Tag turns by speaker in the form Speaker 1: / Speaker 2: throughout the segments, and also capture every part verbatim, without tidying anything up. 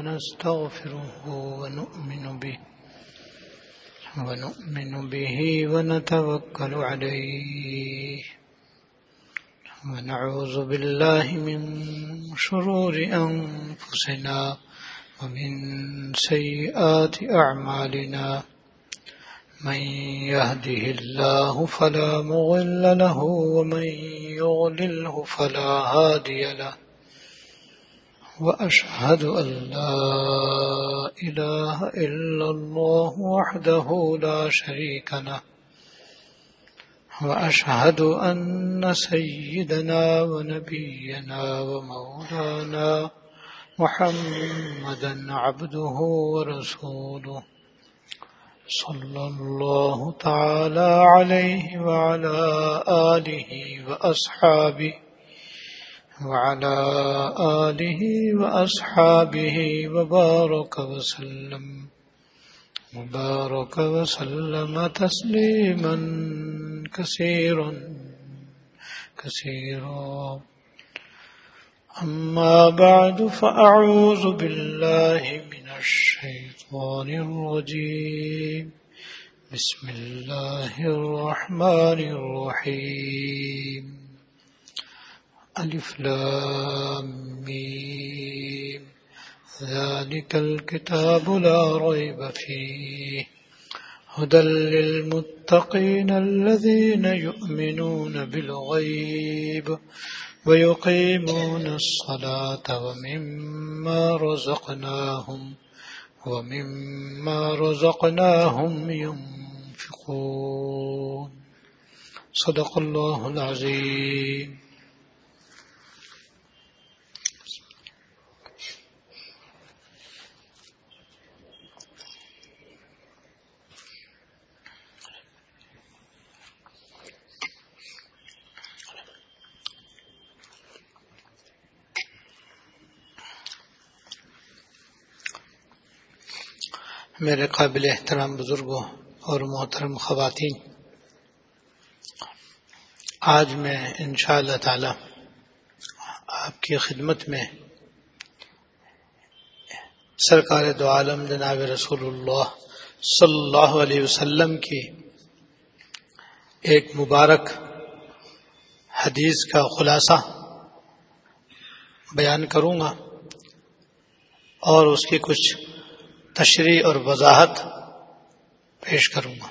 Speaker 1: ونستغفره ونؤمن به ونؤمن به ونتوكل عليه ونعوذ بالله من شرور أنفسنا ومن سيئات أعمالنا من يهده الله فلا مضل له ومن يضلله فلا هادي له وأشهد أن لا إله إلا الله وحده لا شريك له وأشهد أن سيدنا ونبينا ومولانا محمدا عبده ورسوله صلى الله تعالى عليه وعلى آله وأصحابه وعلى آله وأصحابه وبارك وسلم وبارك وسلم تسليما كثيرا كثيرا أما بعد فأعوذ بالله من الشيطان الرجيم بسم الله الرحمن الرحيم ألف لام ميم ذلك الكتاب لا ريب فيه هدى للمتقين الذين يؤمنون بالغيب ويقيمون الصلاة ومما رزقناهم ومما رزقناهم ينفقون صدق الله العظيم. میرے قابل احترام بزرگوں اور محترم خواتین، آج میں انشاءاللہ تعالی آپ کی خدمت میں سرکار دو عالم جناب رسول اللہ صلی اللہ علیہ وسلم کی ایک مبارک حدیث کا خلاصہ بیان کروں گا اور اس کی کچھ تشریح اور وضاحت پیش کروں گا.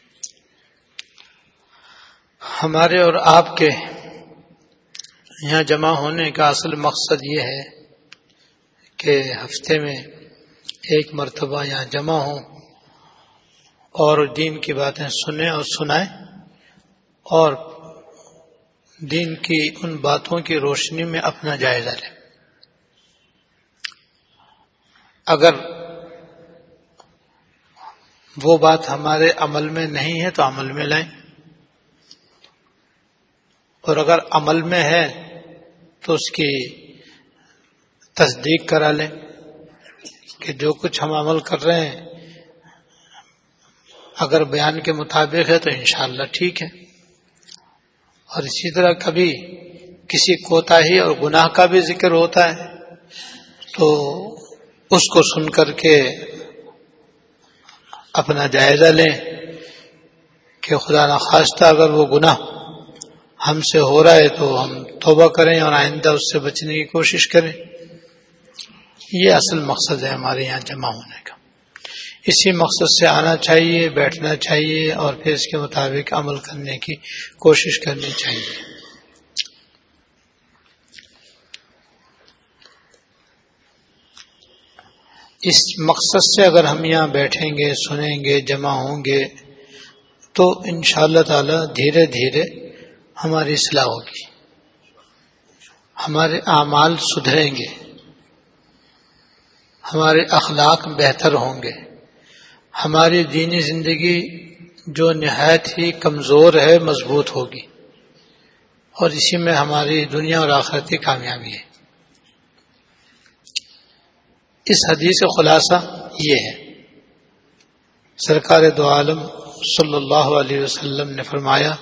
Speaker 1: ہمارے اور آپ کے یہاں جمع ہونے کا اصل مقصد یہ ہے کہ ہفتے میں ایک مرتبہ یہاں جمع ہوں اور دین کی باتیں سنیں اور سنائیں اور دین کی ان باتوں کی روشنی میں اپنا جائزہ لیں. اگر وہ بات ہمارے عمل میں نہیں ہے تو عمل میں لائیں، اور اگر عمل میں ہے تو اس کی تصدیق کرا لیں کہ جو کچھ ہم عمل کر رہے ہیں اگر بیان کے مطابق ہے تو انشاءاللہ ٹھیک ہے. اور اسی طرح کبھی کسی کوتاہی اور گناہ کا بھی ذکر ہوتا ہے تو اس کو سن کر کے اپنا جائزہ لیں کہ خدا نخواستہ اگر وہ گناہ ہم سے ہو رہا ہے تو ہم توبہ کریں اور آئندہ اس سے بچنے کی کوشش کریں. یہ اصل مقصد ہے ہمارے یہاں جمع ہونے کا. اسی مقصد سے آنا چاہیے، بیٹھنا چاہیے اور پھر اس کے مطابق عمل کرنے کی کوشش کرنی چاہیے. اس مقصد سے اگر ہم یہاں بیٹھیں گے، سنیں گے، جمع ہوں گے تو انشاءاللہ تعالی دھیرے دھیرے ہماری اصلاح ہوگی، ہمارے اعمال سدھریں گے، ہمارے اخلاق بہتر ہوں گے، ہماری دینی زندگی جو نہایت ہی کمزور ہے مضبوط ہوگی، اور اسی میں ہماری دنیا اور آخرتی کامیابی ہے. اس حدیث کا خلاصہ یہ ہے، سرکار دو عالم صلی اللہ علیہ وسلم نے فرمایا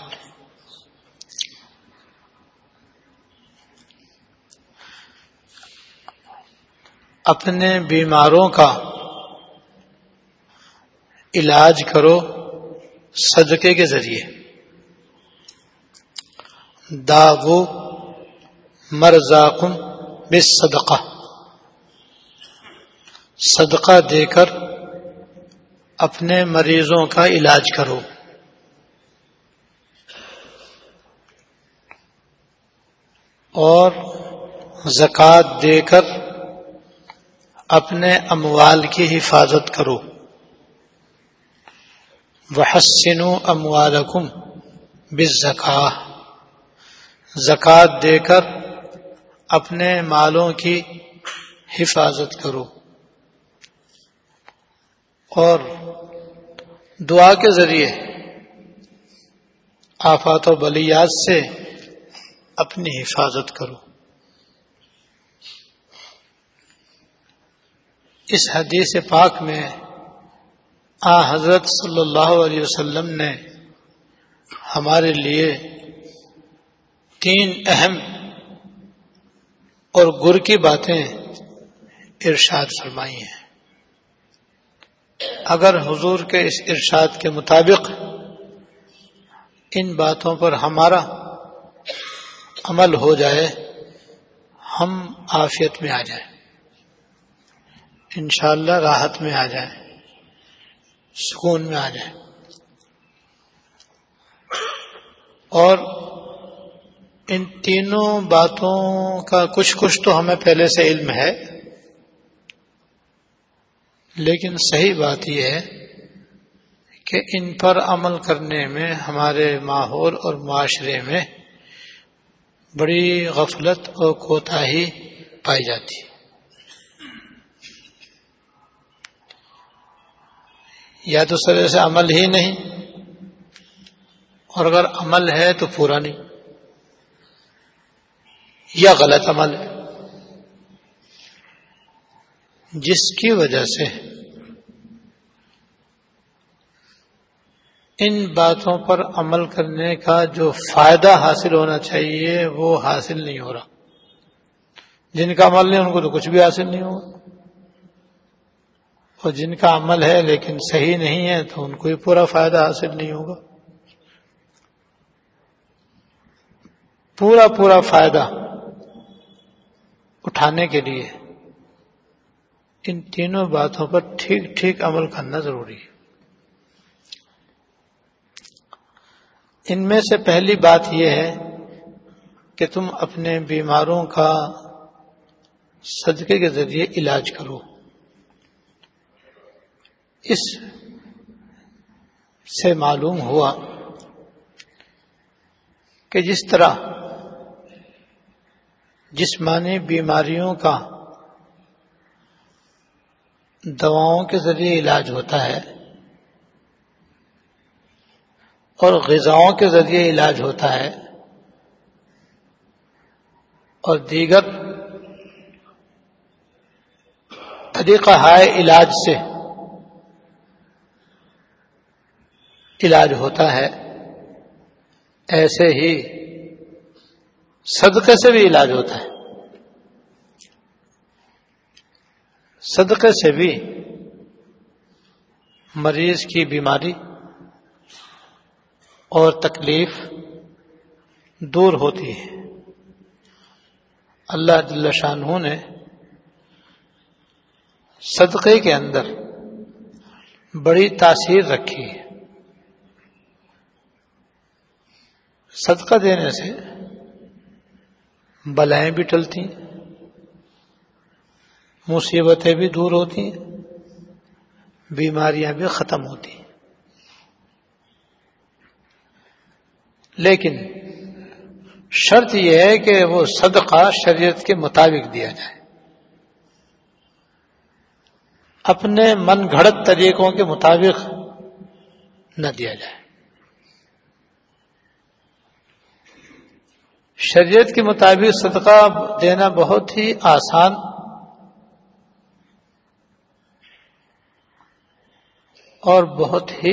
Speaker 1: اپنے بیماروں کا علاج کرو صدقے کے ذریعے. داو مرضاکم بالصدقہ، صدقہ دے کر اپنے مریضوں کا علاج کرو. اور زکوٰۃ دے کر اپنے اموال کی حفاظت کرو. وحسنوا اموالکم بالزکاۃ، زکوٰۃ دے کر اپنے مالوں کی حفاظت کرو. اور دعا کے ذریعے آفات و بلیات سے اپنی حفاظت کرو. اس حدیث پاک میں آ حضرت صلی اللہ علیہ وسلم نے ہمارے لیے تین اہم اور گر کی باتیں ارشاد فرمائی ہیں. اگر حضور کے اس ارشاد کے مطابق ان باتوں پر ہمارا عمل ہو جائے، ہم عافیت میں آ جائیں، انشاءاللہ راحت میں آ جائیں، سکون میں آ جائیں. اور ان تینوں باتوں کا کچھ کچھ تو ہمیں پہلے سے علم ہے، لیکن صحیح بات یہ ہے کہ ان پر عمل کرنے میں ہمارے ماحول اور معاشرے میں بڑی غفلت اور کوتاہی پائی جاتی ہے. یا تو سرے سے عمل ہی نہیں، اور اگر عمل ہے تو پورا نہیں، یا غلط عمل ہے، جس کی وجہ سے ان باتوں پر عمل کرنے کا جو فائدہ حاصل ہونا چاہیے وہ حاصل نہیں ہو رہا. جن کا عمل نہیں ان کو تو کچھ بھی حاصل نہیں ہوگا، اور جن کا عمل ہے لیکن صحیح نہیں ہے تو ان کو ہی پورا فائدہ حاصل نہیں ہوگا. پورا پورا فائدہ اٹھانے کے لیے ان تینوں باتوں پر ٹھیک ٹھیک عمل کرنا ضروری ہے. ان میں سے پہلی بات یہ ہے کہ تم اپنے بیماروں کا صدقے کے ذریعے علاج کرو. اس سے معلوم ہوا کہ جس طرح جسمانی بیماریوں کا دواؤں کے ذریعے علاج ہوتا ہے اور غذاؤں کے ذریعے علاج ہوتا ہے، اور دیگر طریقہ ہائے علاج سے علاج ہوتا ہے، ایسے ہی صدقے سے بھی علاج ہوتا ہے. صدقے سے بھی مریض کی بیماری اور تکلیف دور ہوتی ہے. اللہ جل شانہ نے صدقے کے اندر بڑی تاثیر رکھی ہے. صدقہ دینے سے بلائیں بھی ٹلتی ہیں، مصیبتیں بھی دور ہوتی ہیں، بیماریاں بھی ختم ہوتی ہیں. لیکن شرط یہ ہے کہ وہ صدقہ شریعت کے مطابق دیا جائے، اپنے من گھڑت طریقوں کے مطابق نہ دیا جائے. شریعت کے مطابق صدقہ دینا بہت ہی آسان اور بہت ہی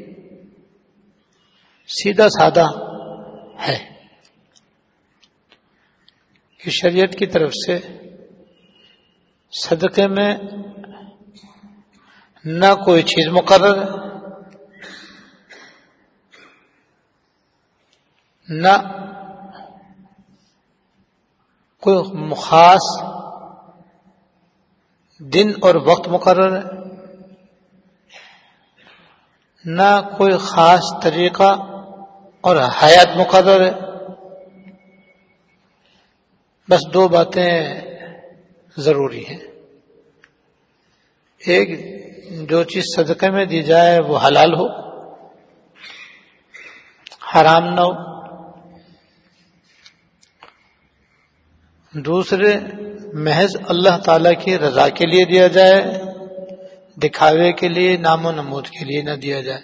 Speaker 1: سیدھا سادہ ہے کہ شریعت کی طرف سے صدقے میں نہ کوئی چیز مقرر ہے، نہ کوئی خاص دن اور وقت مقرر ہے، نہ کوئی خاص طریقہ اور حیات مقرر ہے. بس دو باتیں ضروری ہیں. ایک، جو چیز صدقے میں دی جائے وہ حلال ہو، حرام نہ ہو. دوسرے، محض اللہ تعالی کی رضا کے لیے دیا جائے، دکھاوے کے لیے، نام و نمود کے لیے نہ دیا جائے.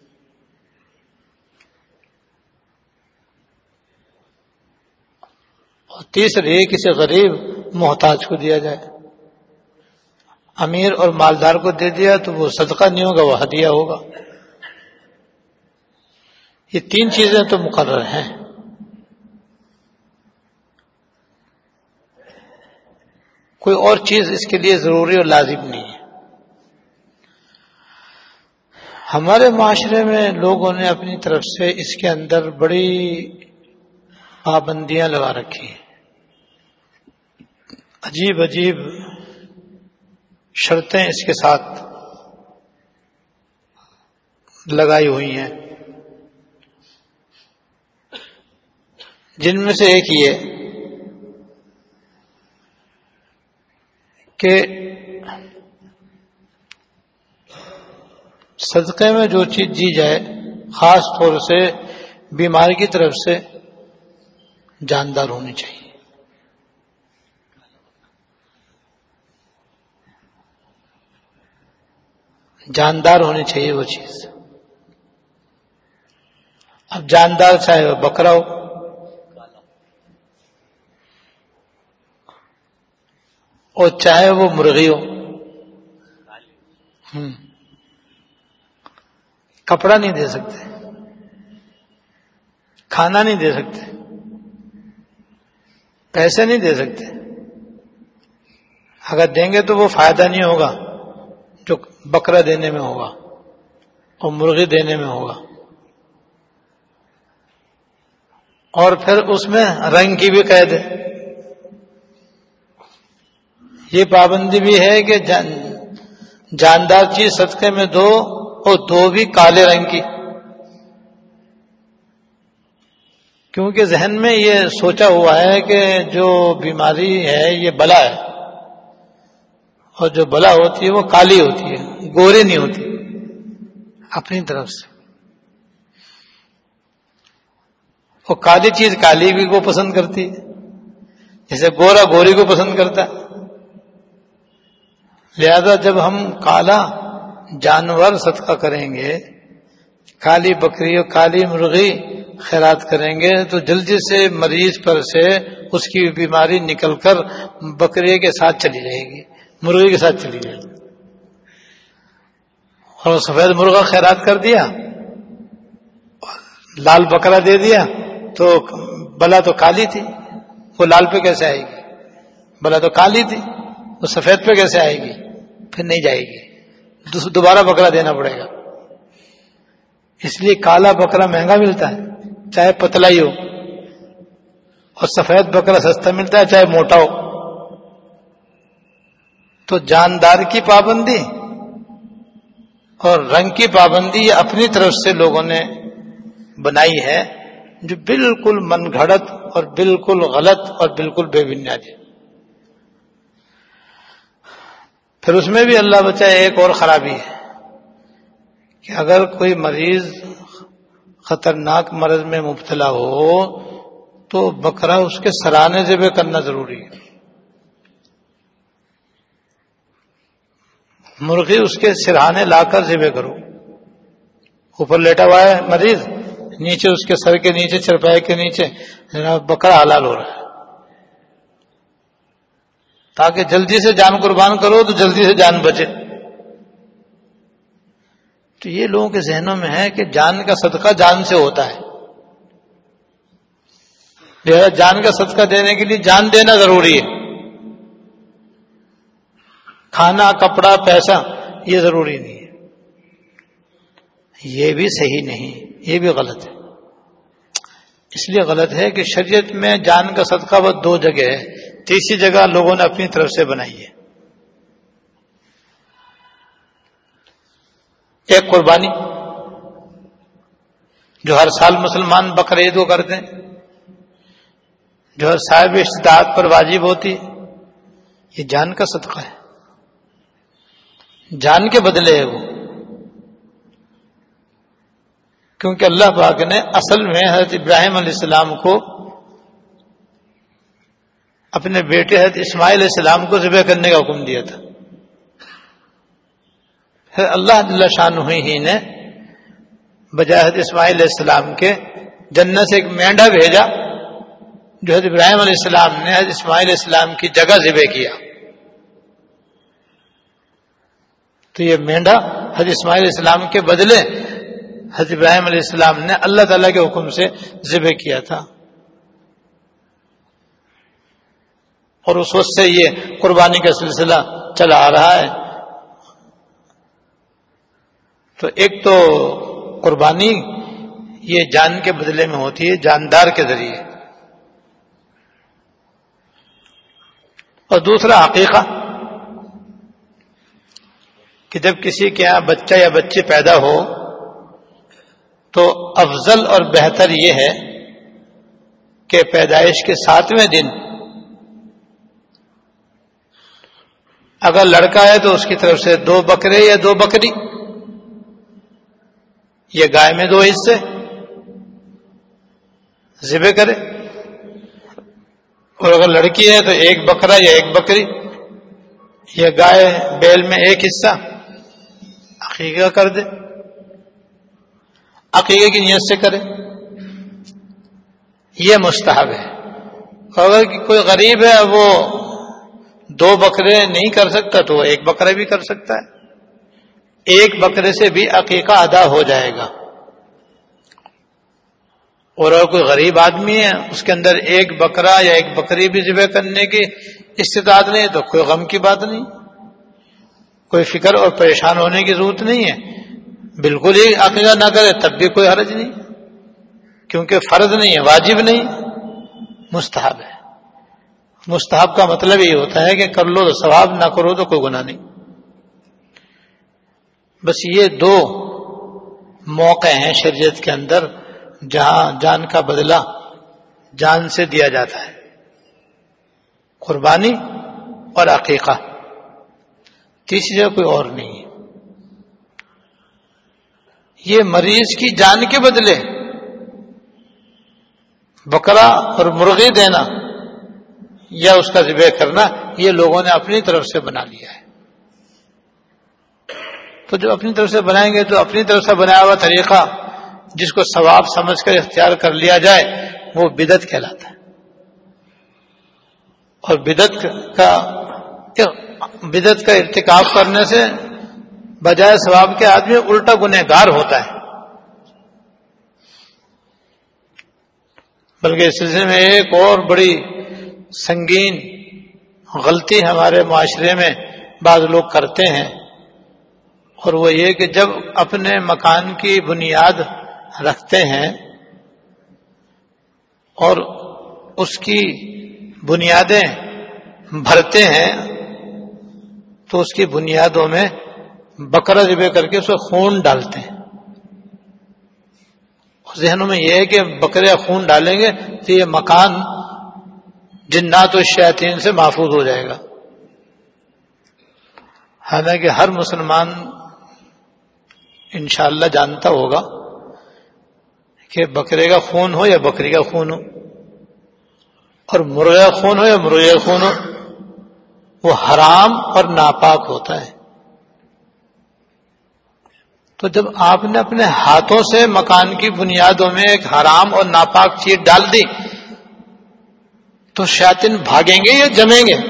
Speaker 1: اور تیسرے، کسی غریب محتاج کو دیا جائے. امیر اور مالدار کو دے دیا تو وہ صدقہ نہیں ہوگا، وہ ہدیہ ہوگا. یہ تین چیزیں تو مقرر ہیں. کوئی اور چیز اس کے لیے ضروری اور لازم نہیں ہے. ہمارے معاشرے میں لوگوں نے اپنی طرف سے اس کے اندر بڑی پابندیاں لگا رکھی ہیں، عجیب عجیب شرطیں اس کے ساتھ لگائی ہوئی ہیں، جن میں سے ایک یہ کہ صدقے میں جو چیز دی جائے خاص طور سے بیماری کی طرف سے جاندار ہونی چاہیے. جاندار ہونی چاہیے وہ چیز. اب جاندار چاہے وہ بکرا ہو، اور چاہے وہ مرغی ہو. ہم کپڑا نہیں دے سکتے، کھانا نہیں دے سکتے، پیسے نہیں دے سکتے. اگر دیں گے تو وہ فائدہ نہیں ہوگا جو بکرا دینے میں ہوگا اور مرغی دینے میں ہوگا. اور پھر اس میں رنگ کی بھی قید ہے. یہ پابندی بھی ہے کہ جاندار چیز صدقے میں دو، اور دو بھی کالے رنگ کی. کیونکہ ذہن میں یہ سوچا ہوا ہے کہ جو بیماری ہے یہ بلا ہے، اور جو بلا ہوتی ہے وہ کالی ہوتی ہے، گورے نہیں ہوتی. اپنی طرف سے وہ کالی چیز کالی بھی کو پسند کرتی ہے، جیسے گورا گوری کو پسند کرتا ہے. لہذا جب ہم کالا جانور صدقہ کریں گے، کالی بکری اور کالی مرغی خیرات کریں گے، تو جلدی سے مریض پر سے اس کی بیماری نکل کر بکری کے ساتھ چلی جائے گی، مرغی کے ساتھ چلی جائے گی. اور سفید مرغا خیرات کر دیا، لال بکرا دے دیا، تو بلا تو کالی تھی، وہ لال پہ کیسے آئے گی؟ بلا تو کالی تھی، وہ سفید پہ کیسے آئے گی؟ پھر نہیں جائے گی، دوبارہ بکرا دینا پڑے گا. اس لیے کالا بکرا مہنگا ملتا ہے چاہے پتلا ہی ہو، اور سفید بکرا سستا ملتا ہے چاہے موٹا ہو. تو جاندار کی پابندی اور رنگ کی پابندی یہ اپنی طرف سے لوگوں نے بنائی ہے، جو بالکل من گھڑت اور بالکل غلط اور بالکل بے بنیادی. پھر اس میں بھی اللہ بچائے ایک اور خرابی ہے کہ اگر کوئی مریض خطرناک مرض میں مبتلا ہو تو بکرا اس کے سرانے ذبح کرنا ضروری ہے، مرغی اس کے سرہانے لا کر ذبح کرو. اوپر لیٹا ہوا ہے مریض، نیچے اس کے سر کے نیچے چرپائے کے نیچے بکرا حلال ہو رہا ہے، تاکہ جلدی سے جان قربان کرو تو جلدی سے جان بچے. تو یہ لوگوں کے ذہنوں میں ہے کہ جان کا صدقہ جان سے ہوتا ہے، لہذا جان کا صدقہ دینے کے لیے جان دینا ضروری ہے. کھانا کپڑا پیسہ یہ ضروری نہیں ہے، یہ بھی صحیح نہیں، یہ بھی غلط ہے۔ اس لیے غلط ہے کہ شریعت میں جان کا صدقہ وہ دو جگہ ہے، تیسری جگہ لوگوں نے اپنی طرف سے بنائی ہے۔ ایک قربانی جو ہر سال مسلمان بقرہ عید کو کرتے ہیں، جو ہر صاحب استطاعت پر واجب ہوتی ہے، یہ جان کا صدقہ ہے، جان کے بدلے ہے وہ، کیونکہ اللہ پاک نے اصل میں حضرت ابراہیم علیہ السلام کو اپنے بیٹے حضرت اسماعیل علیہ السلام کو ذبح کرنے کا حکم دیا تھا۔ پھر اللہ جل شانہ ہی نے بجائے حضرت اسماعیل علیہ السلام کے جنت سے ایک مینڈا بھیجا جو حضرت ابراہیم علیہ السلام نے حضرت اسماعیل علیہ السلام کی جگہ ذبح کیا۔ تو یہ مینڈا حضرت اسماعیل علیہ السلام کے بدلے حضرت ابراہیم علیہ السلام نے اللہ تعالیٰ کے حکم سے ذبح کیا تھا، اور اس وقت سے یہ قربانی کا سلسلہ چلا آ رہا ہے۔ تو ایک تو قربانی یہ جان کے بدلے میں ہوتی ہے، جاندار کے ذریعے، اور دوسرا عقیقہ، کہ جب کسی کے یہاں بچہ یا بچی پیدا ہو تو افضل اور بہتر یہ ہے کہ پیدائش کے ساتویں دن اگر لڑکا ہے تو اس کی طرف سے دو بکرے یا دو بکری، یہ گائے میں دو حصے ذبح کرے، اور اگر لڑکی ہے تو ایک بکرا یا ایک بکری، یہ گائے بیل میں ایک حصہ عقیقہ کر دے، عقیقے کی نیت سے کرے، یہ مستحب ہے۔ اور اگر کوئی غریب ہے وہ دو بکرے نہیں کر سکتا تو وہ ایک بکرا بھی کر سکتا ہے، ایک بکرے سے بھی عقیقہ ادا ہو جائے گا۔ اور اگر کوئی غریب آدمی ہے اس کے اندر ایک بکرا یا ایک بکری بھی ذبح کرنے کی استطاعت نہیں ہے تو کوئی غم کی بات نہیں، کوئی فکر اور پریشان ہونے کی ضرورت نہیں ہے، بالکل ہی عقیقہ نہ کرے تب بھی کوئی حرج نہیں، کیونکہ فرض نہیں ہے، واجب نہیں، مستحب ہے۔ مستحب کا مطلب یہ ہوتا ہے کہ کر لو تو ثواب، نہ کرو تو کوئی گناہ نہیں۔ بس یہ دو موقع ہیں شریعت کے اندر جہاں جان کا بدلہ جان سے دیا جاتا ہے، قربانی اور عقیقہ، تیسری جگہ کوئی اور نہیں ہے۔ یہ مریض کی جان کے بدلے بکرا اور مرغی دینا یا اس کا ذبح کرنا، یہ لوگوں نے اپنی طرف سے بنا لیا ہے۔ تو جو اپنی طرف سے بنائیں گے تو اپنی طرف سے بنایا ہوا طریقہ جس کو ثواب سمجھ کر اختیار کر لیا جائے وہ بدعت کہلاتا ہے، اور بدعت کا بدعت کا ارتکاب کرنے سے بجائے ثواب کے آدمی الٹا گنہگار ہوتا ہے۔ بلکہ اس سلسلے میں ایک اور بڑی سنگین غلطی ہمارے معاشرے میں بعض لوگ کرتے ہیں، اور وہ یہ کہ جب اپنے مکان کی بنیاد رکھتے ہیں اور اس کی بنیادیں بھرتے ہیں تو اس کی بنیادوں میں بکرا ذبح کر کے اس میں خون ڈالتے ہیں۔ ذہنوں میں یہ ہے کہ بکرے خون ڈالیں گے تو یہ مکان جنات و شیاطین سے محفوظ ہو جائے گا۔ حالانکہ ہر مسلمان انشاءاللہ جانتا ہوگا کہ بکرے کا خون ہو یا بکری کا خون ہو، اور مرغے کا خون ہو یا مرغے کا خون ہو، وہ حرام اور ناپاک ہوتا ہے۔ تو جب آپ نے اپنے ہاتھوں سے مکان کی بنیادوں میں ایک حرام اور ناپاک چیز ڈال دی تو شیاطین بھاگیں گے یا جمیں گے؟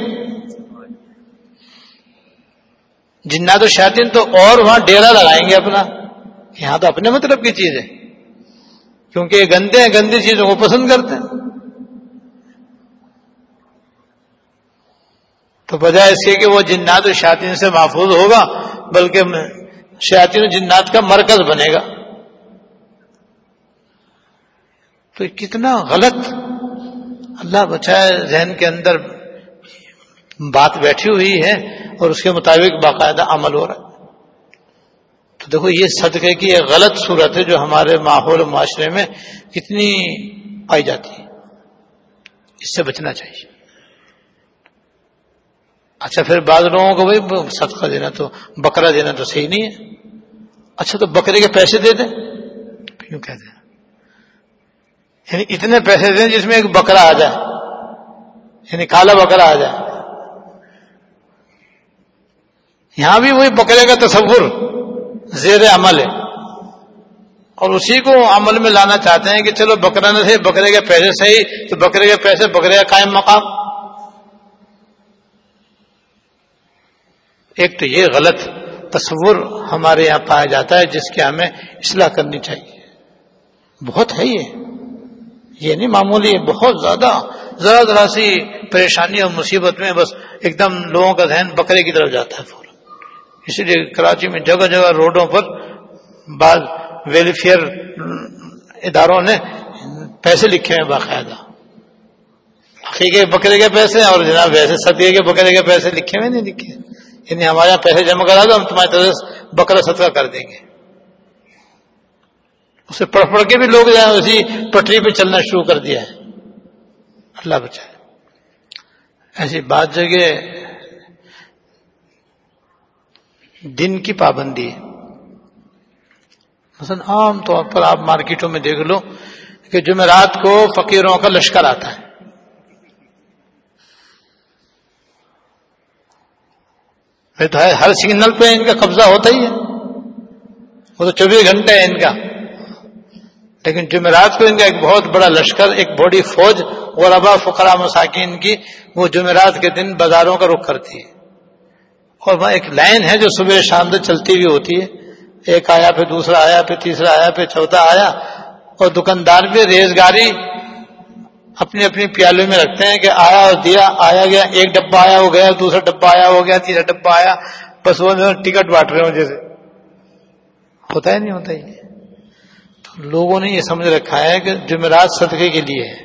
Speaker 1: جنات و شیاطین تو اور وہاں ڈیرا لگائیں گے اپنا، یہاں تو اپنے مطلب کی چیز ہے، کیونکہ یہ گندے ہیں، گندی چیزوں کو پسند کرتے ہیں۔ تو بجائے اس کے کہ وہ جنات و شیاطین سے محفوظ ہوگا بلکہ شیاطین و جنات کا مرکز بنے گا. تو کتنا غلط اللہ بچائے ذہن کے اندر بات بیٹھی ہوئی ہے اور اس کے مطابق باقاعدہ عمل ہو رہا ہے. تو دیکھو یہ صدقے کی ایک غلط صورت ہے جو ہمارے ماحول و معاشرے میں کتنی پائی جاتی ہے. اس سے بچنا چاہیے. اچھا پھر بعض لوگوں کو بھائی صدقہ دینا تو بکرا دینا تو صحیح نہیں ہے. اچھا تو بکرے کے پیسے دے دیں. کیوں کہتے ہیں یعنی اتنے پیسے دیں جس میں ایک بکرا آ جائے, یعنی کالا بکرا آ جائے. یہاں بھی وہی بکرے کا تصور زیر عمل ہے اور اسی کو عمل میں لانا چاہتے ہیں کہ چلو بکرا نہ صحیح بکرے کے پیسے صحیح, تو بکرے کے پیسے بکرے کا قائم مقام. ایک تو یہ غلط تصور ہمارے یہاں پایا جاتا ہے جس کی ہمیں اصلاح کرنی چاہیے. بہت ہے یہ یہ نہیں معمولی, بہت زیادہ ذرا ذرا سی پریشانی اور مصیبت میں بس ایک دم لوگوں کا ذہن بکرے کی طرف جاتا ہے فوراً. اسی لیے کراچی میں جگہ جگہ روڈوں پر بعض ویلفیئر اداروں نے پیسے لکھے ہیں باقاعدہ, عقیقے بکرے کے پیسے اور جناب ویسے صدقے کے بکرے کے پیسے لکھے ہوئے نہیں لکھے, یعنی ہمارے یہاں پیسے جمع کرا دو ہم تمہاری طرف سے بکرا صدقہ کر دیں گے. اسے پڑھ پڑھ کے بھی لوگ جو ہے اسی پٹری پہ چلنا شروع کر دیا ہے. اللہ بچائے. ایسی بات جگہ دن کی پابندی ہے. مثلا عام طور پر آپ مارکیٹوں میں دیکھ لو کہ جمعرات کو فقیروں کا لشکر آتا ہے. تو ہے ہر سگنل پہ ان کا قبضہ ہوتا ہی ہے, وہ تو چوبیس گھنٹے ہے ان کا. لیکن جمعرات کو ان کا ایک بہت بڑا لشکر, ایک بڑی فوج غربا فقراء مساکین کی, وہ جمعرات کے دن بازاروں کا رخ کرتی ہے. اور وہاں ایک لائن ہے جو صبح شام تک چلتی ہوئی ہوتی ہے. ایک آیا پھر دوسرا آیا پھر تیسرا آیا پھر چوتھا آیا, اور دکاندار بھی ریزگاری اپنی اپنی پیالوں میں رکھتے ہیں کہ آیا اور دیا, آیا گیا, ایک ڈبہ آیا ہو گیا, دوسرا ڈبہ آیا ہو گیا, تیسرا ڈبہ آیا, بس وہ ٹکٹ بانٹ رہے ہوں جیسے. ہوتا ہے نہیں ہوتا ہی. تو لوگوں نے یہ سمجھ رکھا ہے کہ جمعرات صدقے کے لیے ہے,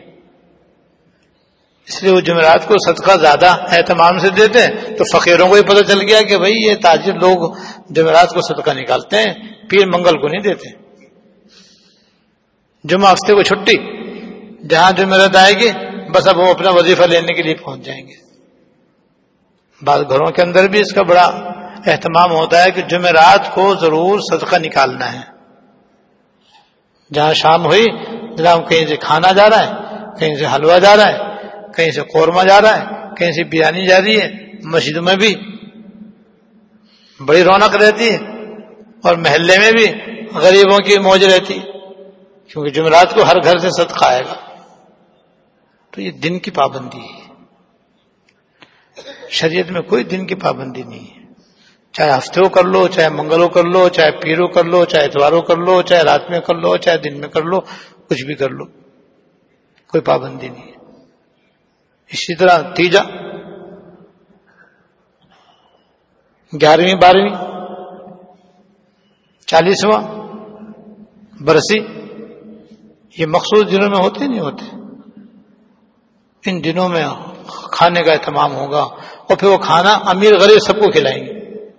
Speaker 1: اس لیے وہ جمعرات کو صدقہ زیادہ اہتمام سے دیتے ہیں. تو فقیروں کو بھی پتہ چل گیا کہ بھئی یہ تاجر لوگ جمعرات کو صدقہ نکالتے ہیں, پیر منگل کو نہیں دیتے. جمعہ ہفتے کو چھٹی, جہاں جمعرات آئے گی بس اب وہ اپنا وظیفہ لینے کے لیے پہنچ جائیں گے. بعض گھروں کے اندر بھی اس کا بڑا اہتمام ہوتا ہے کہ جمعرات کو ضرور صدقہ نکالنا ہے. جہاں شام ہوئی جناب کہیں سے کھانا جا رہا ہے, کہیں سے حلوہ جا رہا ہے, کہیں سے قورمہ جا رہا ہے, کہیں سے بریانی جا رہی ہے. مسجد میں بھی بڑی رونق رہتی ہے اور محلے میں بھی غریبوں کی موج رہتی ہے, کیونکہ جمعرات کو ہر گھر سے صدقہ آئے گا. تو یہ دن کی پابندی ہے. شریعت میں کوئی دن کی پابندی نہیں ہے. چاہے ہفتوں کر لو, چاہے منگلوں کر لو, چاہے پیروں کر لو, چاہے اتواروں کر لو, چاہے رات میں کر لو, چاہے دن میں کر لو, کچھ بھی کر لو, کوئی پابندی نہیں ہے. اسی طرح تیجا, گیارہویں بارہویں, چالیسواں, برسی, یہ مخصوص دنوں میں ہوتے نہیں ہوتے. ان دنوں میں کھانے کا اہتمام ہوگا اور پھر وہ کھانا امیر غریب سب کو کھلائیں گے.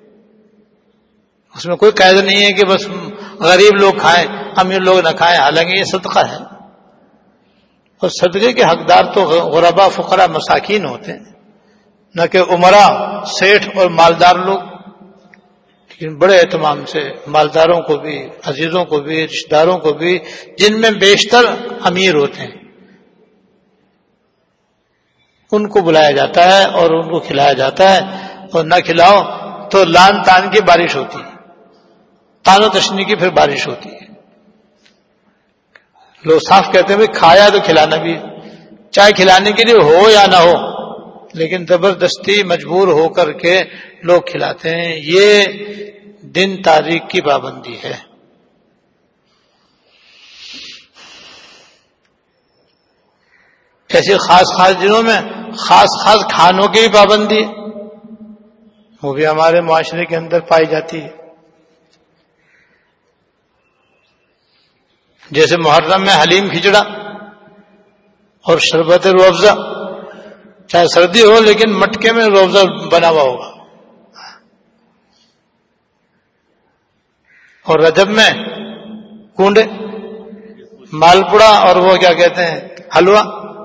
Speaker 1: اس میں کوئی قید نہیں ہے کہ بس غریب لوگ کھائیں امیر لوگ نہ کھائیں, حالانکہ یہ صدقہ ہے. اور صدقے کے حقدار تو غربا فقراء مساکین ہوتے ہیں, نہ کہ عمرا سیٹھ اور مالدار لوگ. لیکن بڑے اہتمام سے مالداروں کو بھی, عزیزوں کو بھی, رشتہ داروں کو بھی, جن میں بیشتر امیر ہوتے ہیں, ان کو بلایا جاتا ہے اور ان کو کھلایا جاتا ہے. اور نہ کھلاؤ تو لان تان کی بارش ہوتی ہے, تان و تشنی کی پھر بارش ہوتی ہے. لوگ صاف کہتے ہیں بھائی کھایا تو کھلانا بھی, چاہے کھلانے کے لیے ہو یا نہ ہو, لیکن زبردستی مجبور ہو کر کے لوگ کھلاتے ہیں. یہ دن تاریخ کی پابندی ہے. ایسے خاص خاص دنوں میں خاص خاص کھانوں کی بھی پابندی ہے. وہ بھی ہمارے معاشرے کے اندر پائی جاتی ہے. جیسے محرم میں حلیم کھچڑا اور شربت روح افزا، چاہے سردی ہو لیکن مٹکے میں روح افزا بنا ہوا ہوگا. اور رجب میں کنڈے، مالپوڑا اور وہ کیا کہتے ہیں حلوہ.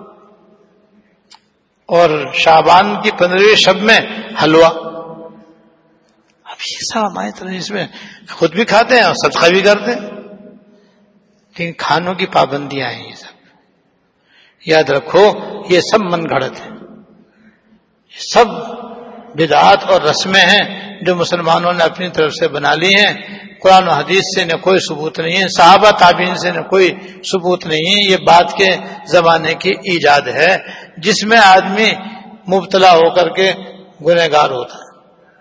Speaker 1: اور شعبان کی پندرہویں شب میں حلوہ. اب یہ سب ہماری طرح اس میں خود بھی کھاتے ہیں اور صدقہ بھی کرتے ہیں، لیکن کھانوں کی پابندیاں ہیں. یہ سب یاد رکھو، یہ سب من گھڑت ہے، یہ سب بدعات اور رسمیں ہیں جو مسلمانوں نے اپنی طرف سے بنا لی ہیں. قرآن و حدیث سے نہ کوئی ثبوت نہیں ہے، صحابہ تابعین سے نہ کوئی ثبوت نہیں ہے. یہ بات کے زمانے کی ایجاد ہے جس میں آدمی مبتلا ہو کر کے گنہگار ہوتا ہے.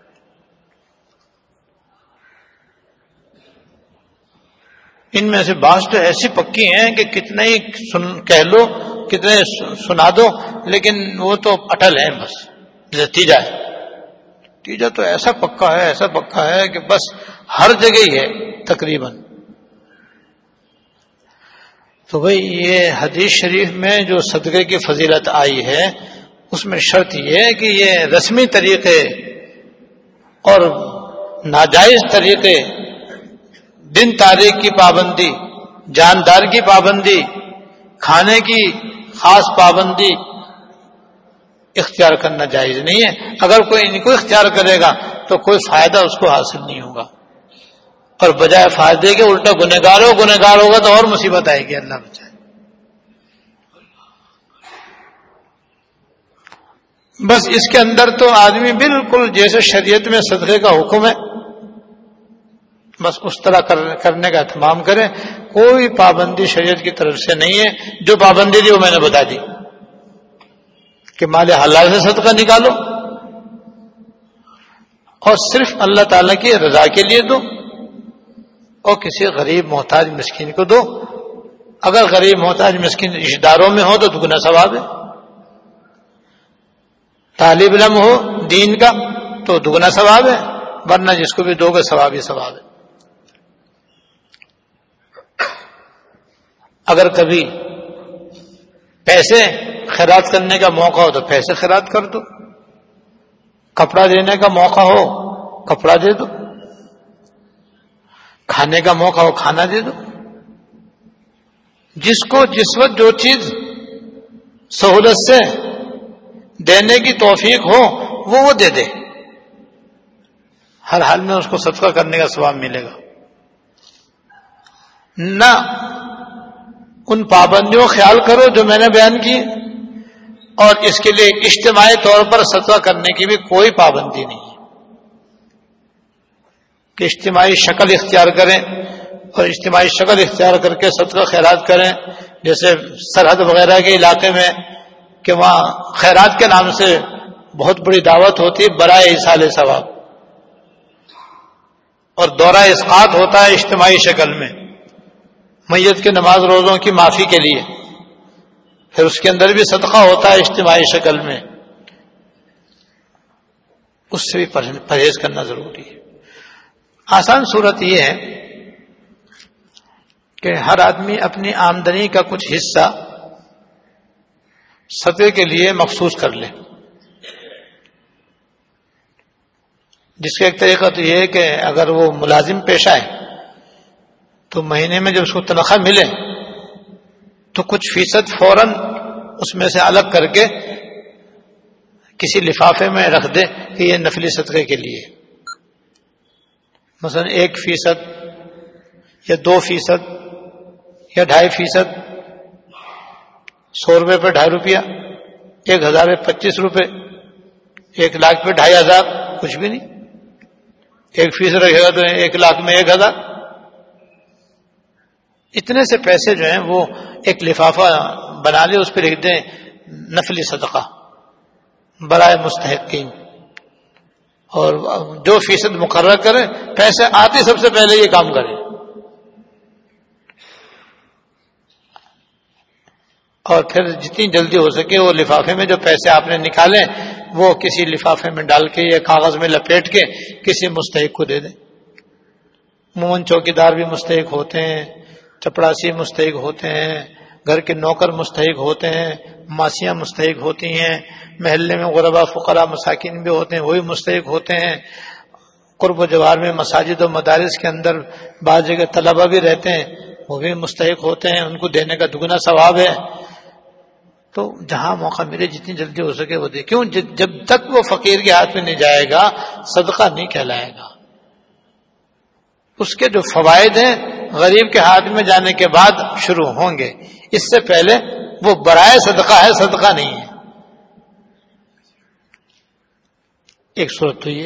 Speaker 1: ان میں سے بعض تو ایسی پکی ہیں کہ کتنے ہی سن کہہ لو، کتنے سنا دو، لیکن وہ تو اٹل ہیں. بس جیسے تیجا ہے، تیجا تو ایسا پکا ہے، ایسا پکا ہے کہ بس ہر جگہ ہی ہے تقریباً. تو بھئی یہ حدیث شریف میں جو صدقے کی فضیلت آئی ہے اس میں شرط یہ ہے کہ یہ رسمی طریقے اور ناجائز طریقے، دن تاریخ کی پابندی، جاندار کی پابندی، کھانے کی خاص پابندی اختیار کرنا جائز نہیں ہے. اگر کوئی ان کو اختیار کرے گا تو کوئی فائدہ اس کو حاصل نہیں ہوگا، اور بجائے فائدے کے الٹا گنہگار ہو گنہگار ہوگا تو اور مصیبت آئے گی. اللہ بچائے. بس اس کے اندر تو آدمی بالکل جیسے شریعت میں صدقے کا حکم ہے بس اس طرح کرنے کا اہتمام کریں. کوئی پابندی شریعت کی طرف سے نہیں ہے. جو پابندی تھی وہ میں نے بتا دی کہ مال حلال سے صدقہ نکالو اور صرف اللہ تعالی کی رضا کے لیے دو، اور کسی غریب محتاج مسکین کو دو. اگر غریب محتاج مسکین رشتہ داروں میں ہو تو دگنا ثواب ہے، طالب علم ہو دین کا تو دگنا ثواب ہے، ورنہ جس کو بھی دو گے ثواب ہی ثواب ہے. اگر کبھی پیسے خیرات کرنے کا موقع ہو تو پیسے خیرات کر دو، کپڑا دینے کا موقع ہو کپڑا دے دو، کھانے کا موقع ہو کھانا دے دو. جس کو جس وقت جو چیز سہولت سے دینے کی توفیق ہو وہ وہ دے دے. ہر حال میں اس کو صدقہ کرنے کا ثواب ملے گا. نہ ان پابندیوں خیال کرو جو میں نے بیان کی، اور اس کے لیے اجتماعی طور پر صدقہ کرنے کی بھی کوئی پابندی نہیں ہے کہ اجتماعی شکل اختیار کریں اور اجتماعی شکل اختیار کر کے صدقہ خیرات کریں. جیسے سرحد وغیرہ کے علاقے میں کہ وہاں خیرات کے نام سے بہت بڑی دعوت ہوتی ہے برائے ایصال ثواب، اور دورہ اسقاط ہوتا ہے اجتماعی شکل میں میت کے نماز روزوں کی معافی کے لیے، پھر اس کے اندر بھی صدقہ ہوتا ہے اجتماعی شکل میں. اس سے بھی پرہیز کرنا ضروری ہے. آسان صورت یہ ہے کہ ہر آدمی اپنی آمدنی کا کچھ حصہ صدقے کے لیے مخصوص کر لے. جس کا ایک طریقہ تو یہ ہے کہ اگر وہ ملازم پیشہ ہے تو مہینے میں جب اس کو تنخواہ ملے تو کچھ فیصد فوراً اس میں سے الگ کر کے کسی لفافے میں رکھ دے کہ یہ نفلی صدقے کے لیے. مثلا ایک فیصد یا دو فیصد یا ڈھائی فیصد، سو روپے پہ ڈھائی روپیہ، ایک ہزار پہ پچیس روپے، ایک لاکھ پہ ڈھائی ہزار، کچھ بھی نہیں. ایک فیصد رکھے گا تو ایک لاکھ میں ایک ہزار. اتنے سے پیسے جو ہیں وہ ایک لفافہ بنا لے، اس پہ لکھ دیں نفلی صدقہ برائے مستحقین، اور جو فیصد مقرر کرے پیسے آتے سب سے پہلے یہ کام کرے. اور پھر جتنی جلدی ہو سکے وہ لفافے میں جو پیسے آپ نے نکالے وہ کسی لفافے میں ڈال کے یا کاغذ میں لپیٹ کے کسی مستحق کو دے دیں. عموماً چوکیدار بھی مستحق ہوتے ہیں، چپڑاسی مستحق ہوتے ہیں، گھر کے نوکر مستحق ہوتے ہیں، ماسیاں مستحق ہوتی ہیں، محلے میں غربا فقراء مساکین بھی ہوتے ہیں، وہی مستحق ہوتے ہیں. قرب و جوار میں مساجد و مدارس کے اندر بعض جگہ طلبہ بھی رہتے ہیں، وہ بھی مستحق ہوتے ہیں، ان کو دینے کا دگنا ثواب ہے. تو جہاں موقع ملے جتنی جلدی ہو سکے وہ دے. کیوں؟ جب تک وہ فقیر کے ہاتھ میں نہیں جائے گا صدقہ نہیں کہلائے گا. اس کے جو فوائد ہیں غریب کے ہاتھ میں جانے کے بعد شروع ہوں گے، اس سے پہلے وہ برائے صدقہ ہے، صدقہ نہیں ہے. ایک صورت تو یہ.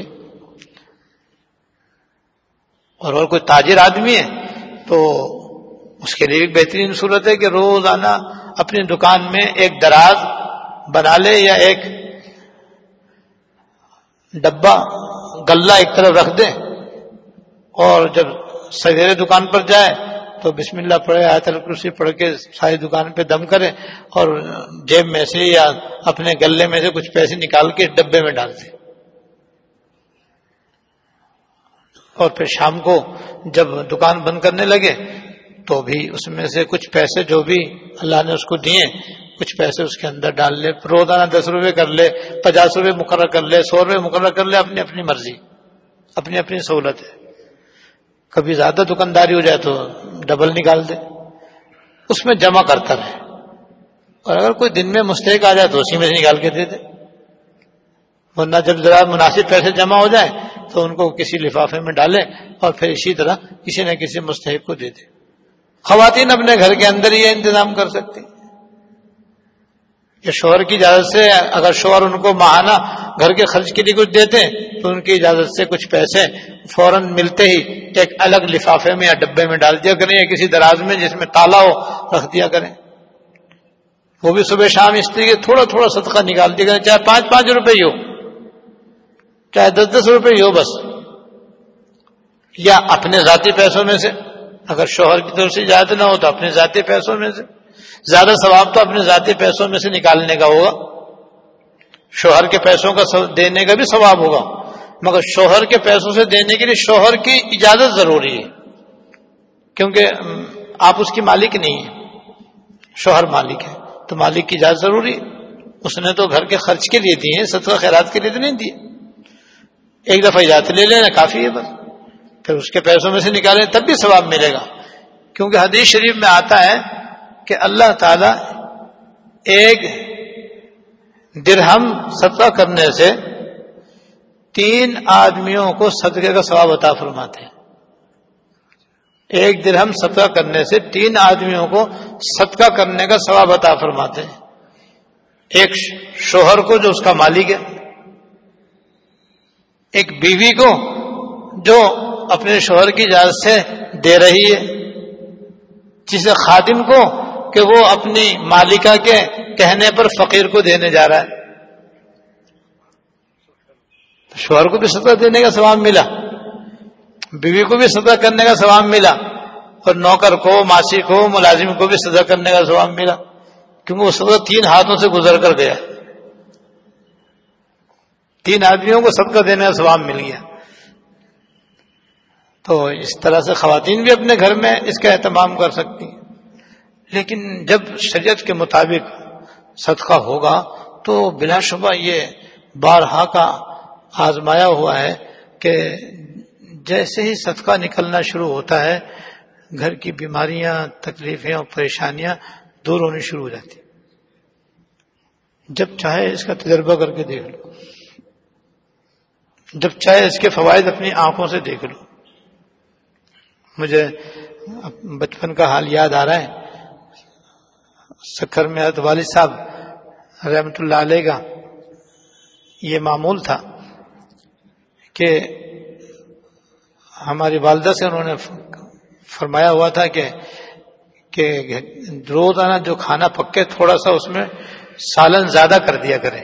Speaker 1: اور اور کوئی تاجر آدمی ہے تو اس کے لیے ایک بہترین صورت ہے کہ روزانہ اپنی دکان میں ایک دراز بنا لے یا ایک ڈبہ گلہ ایک طرف رکھ دے، اور جب سویرے دکان پر جائے تو بسم اللہ پڑھے، آیت الکرسی پڑھ کے ساری دکان پہ دم کرے اور جیب میں سے یا اپنے گلے میں سے کچھ پیسے نکال کے ڈبے میں ڈال دے. اور پھر شام کو جب دکان بند کرنے لگے تو بھی اس میں سے کچھ پیسے جو بھی اللہ نے اس کو دیے کچھ پیسے اس کے اندر ڈال لے. روزانہ دس روپے کر لے، پچاس روپے مقرر کر لے، سو روپے مقرر کر لے، اپنی اپنی مرضی، اپنی اپنی سہولت ہے. کبھی زیادہ دکانداری ہو جائے تو ڈبل نکال دے، اس میں جمع کرتا رہے. اور اگر کوئی دن میں مستحق آ جائے تو اسی میں سے نکال کے دے دے. ورنہ جب ذرا مناسب پیسے جمع ہو جائے تو ان کو کسی لفافے میں ڈالے اور پھر اسی طرح کسی نہ کسی مستحق کو دے دے. خواتین اپنے گھر کے اندر یہ انتظام کر سکتی کہ شوہر کی اجازت سے اگر شوہر ان کو ماہانہ گھر کے خرچ کے لیے کچھ دیتے تو ان کی اجازت سے کچھ پیسے فوراً ملتے ہی ایک الگ لفافے میں یا ڈبے میں ڈال دیا کریں یا کسی دراز میں جس میں تالا ہو رکھ دیا کریں. وہ بھی صبح شام اس لیے تھوڑا تھوڑا صدقہ نکال دیا کریں، چاہے پانچ پانچ روپے ہی ہو، چاہے دس دس روپے ہی ہو بس. یا اپنے ذاتی پیسوں میں سے، اگر شوہر کی طرف سے اجازت نہ ہو تو اپنے ذاتی پیسوں میں سے. زیادہ ثواب تو اپنے ذاتی پیسوں میں سے نکالنے کا ہوگا. شوہر کے پیسوں کا دینے کا بھی ثواب ہوگا، مگر شوہر کے پیسوں سے دینے کے لیے شوہر کی اجازت ضروری ہے، کیونکہ آپ اس کی مالک نہیں ہیں، شوہر مالک ہے تو مالک کی اجازت ضروری ہے. اس نے تو گھر کے خرچ کے لیے دیے، صدقہ خیرات کے لیے تو نہیں دیے. ایک دفعہ اجازت لے لینا کافی ہے بس، پھر اس کے پیسوں میں سے نکالیں تب بھی ثواب ملے گا. کیونکہ حدیث شریف میں آتا ہے کہ اللہ تعالی ایک درہم صدقہ کرنے سے تین آدمیوں کو صدقے کا ثواب عطا فرماتے ہیں. ایک درہم صدقہ کرنے سے تین آدمیوں کو صدقہ کرنے کا ثواب عطا فرماتے ہیں. ایک شوہر کو جو اس کا مالک ہے، ایک بیوی کو جو اپنے شوہر کی اجازت سے دے رہی ہے، جسے خادم کو کہ وہ اپنی مالکہ کے کہنے پر فقیر کو دینے جا رہا ہے. شوہر کو بھی صدقہ دینے کا ثواب ملا، بیوی کو بھی صدقہ کرنے کا ثواب ملا، اور نوکر کو، ماسی کو، ملازم کو بھی صدقہ کرنے کا ثواب ملا، کیونکہ وہ صدقہ تین ہاتھوں سے گزر کر گیا. تین آدمیوں کو صدقہ دینے کا ثواب مل گیا. تو اس طرح سے خواتین بھی اپنے گھر میں اس کا اہتمام کر سکتی ہیں. لیکن جب شریعت کے مطابق صدقہ ہوگا تو بلا شبہ یہ بارہا کا آزمایا ہوا ہے کہ جیسے ہی صدقہ نکلنا شروع ہوتا ہے گھر کی بیماریاں، تکلیفیں اور پریشانیاں دور ہونی شروع ہو جاتی. جب چاہے اس کا تجربہ کر کے دیکھ لو، جب چاہے اس کے فوائد اپنی آنکھوں سے دیکھ لو. مجھے بچپن کا حال یاد آ رہا ہے. سکھر میں حضرت والد صاحب رحمت اللہ علیہ کا یہ معمول تھا کہ ہماری والدہ سے انہوں نے فرمایا ہوا تھا کہ کہ روزانہ جو کھانا پکے تھوڑا سا اس میں سالن زیادہ کر دیا کریں،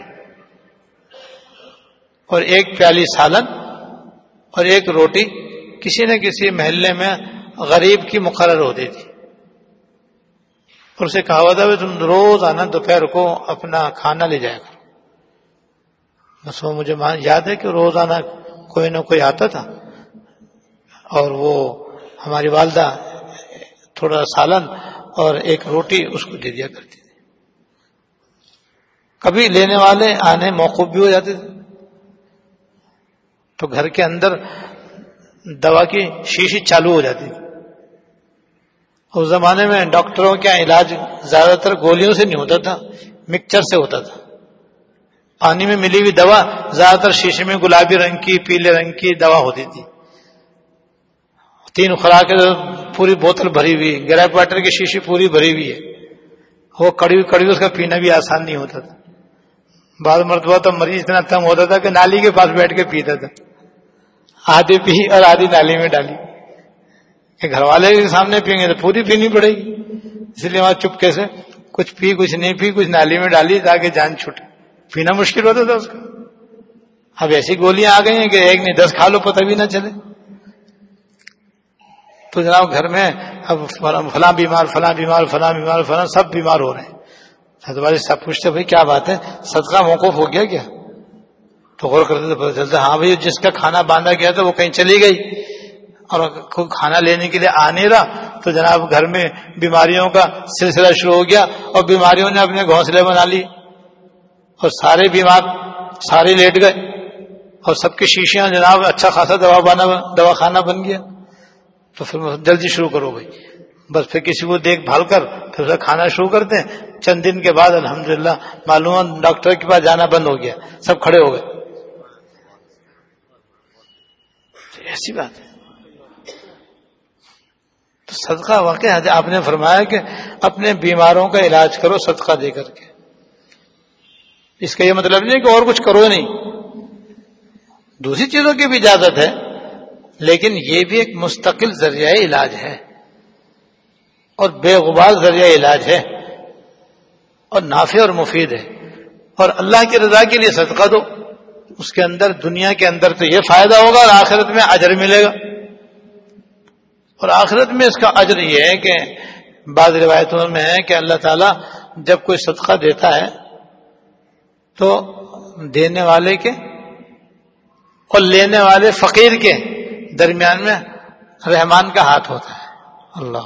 Speaker 1: اور ایک پیالی سالن اور ایک روٹی کسی نہ کسی محلے میں غریب کی مقرر ہوتی تھی. اور اسے کہا ہوا تھا کہ تم روز آنا دوپہر کو اپنا کھانا لے جایا کرو. بس وہ مجھے یاد ہے کہ روزانہ کوئی نہ کوئی آتا تھا اور وہ ہماری والدہ تھوڑا سالن اور ایک روٹی اس کو دے دیا کرتی تھی. کبھی لینے والے آنے موقوف بھی ہو جاتے تھے تو گھر کے اندر دوا کی شیشی چالو ہو جاتی تھی. اس زمانے میں ڈاکٹروں کا علاج زیادہ تر گولیوں سے نہیں ہوتا تھا، مکسچر سے ہوتا تھا. پانی میں ملی ہوئی دوا زیادہ تر شیشے میں گلابی رنگ کی پیلے رنگ کی دوا ہوتی تھی. تین خوراکیں پوری بوتل بھری ہوئی، گریپ واٹر کی شیشی پوری بھری ہوئی ہے. وہ کڑوی کڑوی اس کا پینا بھی آسان نہیں ہوتا تھا. بعض مرتبہ تو مریض اتنا تنگ ہوتا تھا کہ نالی کے پاس بیٹھ کے پیتا تھا، آدھی پی اور آدھی نالی میں ڈالی. کہ گھر والے کے سامنے پیئیں گے تو پوری پینی پڑے گی، اس لیے وہاں چپکے سے کچھ پی کچھ نہیں پی، کچھ نالی میں ڈالی تاکہ جان چھوٹے. پینا مشکل ہوتا تھا اس کا. اب ایسی گولیاں آ گئی ہیں کہ ایک نہیں دس کھا لو پتہ بھی نہ چلے. تو جناب گھر میں اب فلاں بیمار فلاں بیمار فلاں بیمار فلاں سب بیمار ہو رہے ہیں. تمہارے سب پوچھتے بھائی کیا بات ہے، صدقہ موقوف ہو گیا کیا؟ تو غور کرتے تو پتہ چلتا ہاں بھائی جس کا کھانا باندھا گیا تھا وہ کہیں چلی گئی اور کوئی کھانا لینے کے لیے آ نہیں رہا، تو جناب گھر میں بیماریوں کا سلسلہ شروع ہو گیا اور بیماریوں نے اپنے گھونسلے بنا لی اور سارے بیمار سارے لیٹ گئے اور سب کی شیشیاں جناب اچھا خاصا دوا بانا دوا خانہ بن گیا. تو پھر جلدی شروع کرو بھائی. بس پھر کسی کو دیکھ بھال کر پھر اسے کھانا شروع کرتے ہیں. چند دن کے بعد الحمدللہ معلوم ڈاکٹر کے پاس جانا بند ہو گیا، سب کھڑے ہو گئے. ایسی بات ہے. تو صدقہ واقع آپ نے فرمایا کہ اپنے بیماروں کا علاج کرو صدقہ دے کر کے. اس کا یہ مطلب نہیں کہ اور کچھ کرو نہیں، دوسری چیزوں کی بھی اجازت ہے، لیکن یہ بھی ایک مستقل ذریعہ علاج ہے اور بے غبار ذریعہ علاج ہے اور نافع اور مفید ہے. اور اللہ کی رضا کے لیے صدقہ دو، اس کے اندر دنیا کے اندر تو یہ فائدہ ہوگا اور آخرت میں اجر ملے گا. اور آخرت میں اس کا اجر یہ ہے کہ بعض روایتوں میں ہے کہ اللہ تعالیٰ جب کوئی صدقہ دیتا ہے تو دینے والے کے اور لینے والے فقیر کے درمیان میں رحمان کا ہاتھ ہوتا ہے. اللہ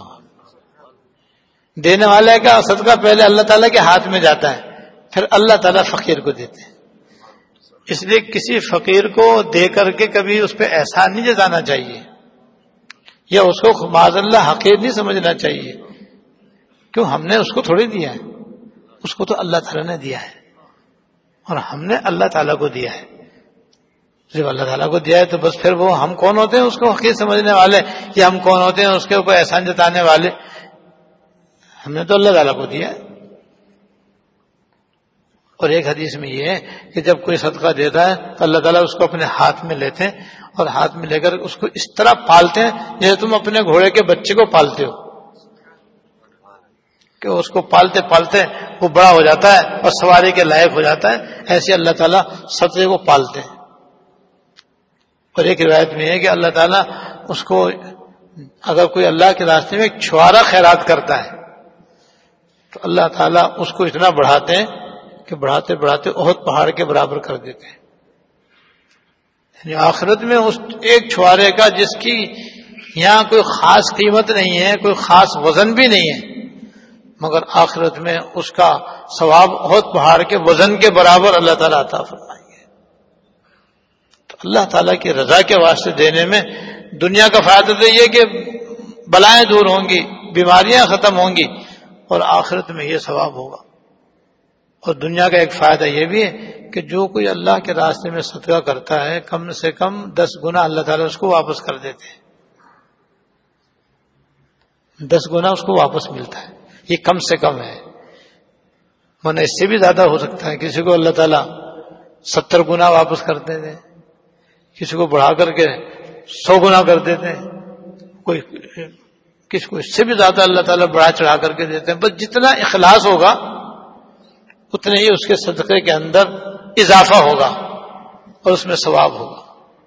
Speaker 1: دینے والے کا صدقہ پہلے اللہ تعالیٰ کے ہاتھ میں جاتا ہے، پھر اللہ تعالیٰ فقیر کو دیتے ہیں. اس لیے کسی فقیر کو دے کر کے کبھی اس پہ احسان نہیں جتانا چاہیے یا اس کو معاذ اللہ حقیر نہیں سمجھنا چاہیے. کیوں؟ ہم نے اس کو تھوڑی دیا ہے، اس کو تو اللہ تعالیٰ نے دیا ہے اور ہم نے اللہ تعالیٰ کو دیا ہے. جب اللہ تعالیٰ کو دیا ہے تو بس پھر وہ ہم کون ہوتے ہیں اس کو حقیر سمجھنے والے، یا ہم کون ہوتے ہیں اس کے اوپر احسان جتانے والے؟ ہم نے تو اللہ تعالیٰ کو دیا ہے. اور ایک حدیث میں یہ ہے کہ جب کوئی صدقہ دیتا ہے تو اللہ تعالیٰ اس کو اپنے ہاتھ میں لیتے ہیں اور ہاتھ میں لے کر اس کو اس طرح پالتے ہیں جیسے تم اپنے گھوڑے کے بچے کو پالتے ہو، کہ اس کو پالتے پالتے وہ بڑا ہو جاتا ہے اور سواری کے لائق ہو جاتا ہے. ایسے اللہ تعالیٰ صدقے کو پالتے ہیں. اور ایک روایت میں ہے کہ اللہ تعالیٰ اس کو اگر کوئی اللہ کے راستے میں ایک چھوارا خیرات کرتا ہے تو اللہ تعالیٰ اس کو اتنا بڑھاتے ہیں کہ بڑھاتے بڑھاتے احد پہاڑ کے برابر کر دیتے ہیں. یعنی آخرت میں اس ایک چھوارے کا جس کی یہاں کوئی خاص قیمت نہیں ہے، کوئی خاص وزن بھی نہیں ہے، مگر آخرت میں اس کا ثواب احد پہاڑ کے وزن کے برابر اللہ تعالیٰ عطا فرمائیں گے. تو اللہ تعالیٰ کی رضا کے واسطے دینے میں دنیا کا فائدہ تو یہ کہ بلائیں دور ہوں گی، بیماریاں ختم ہوں گی اور آخرت میں یہ ثواب ہوگا. اور دنیا کا ایک فائدہ یہ بھی ہے کہ جو کوئی اللہ کے راستے میں صدقہ کرتا ہے کم سے کم دس گنا اللہ تعالیٰ اس کو واپس کر دیتے ہیں. دس گنا اس کو واپس ملتا ہے. یہ کم سے کم ہے، ورنہ اس سے بھی زیادہ ہو سکتا ہے. کسی کو اللہ تعالیٰ ستر گنا واپس کر دیتے ہیں، کسی کو بڑھا کر کے سو گنا کر دیتے ہیں، کوئی کسی کو اس سے بھی زیادہ اللہ تعالیٰ بڑھا چڑھا کر کے دیتے ہیں. بس جتنا اخلاص ہوگا اتنے ہی اس کے صدقے کے اندر اضافہ ہوگا اور اس میں ثواب ہوگا.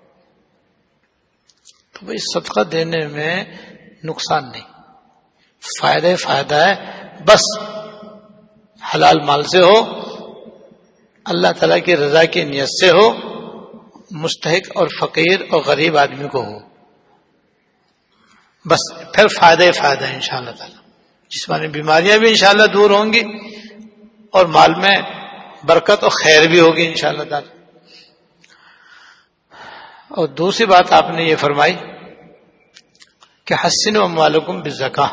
Speaker 1: تو بھائی صدقہ دینے میں نقصان نہیں، فائدہ فائدہ ہے. بس حلال مال سے ہو، اللہ تعالیٰ کی رضا کی نیت سے ہو، مستحق اور فقیر اور غریب آدمی کو ہو، بس پھر فائدہ ہی فائدہ ہے انشاءاللہ تعالی. جسمانی بیماریاں بھی انشاءاللہ دور ہوں گی اور مال میں برکت اور خیر بھی ہوگی انشاءاللہ تعالی. اور دوسری بات آپ نے یہ فرمائی کہ حسنوا اموالکم بالزکاۃ،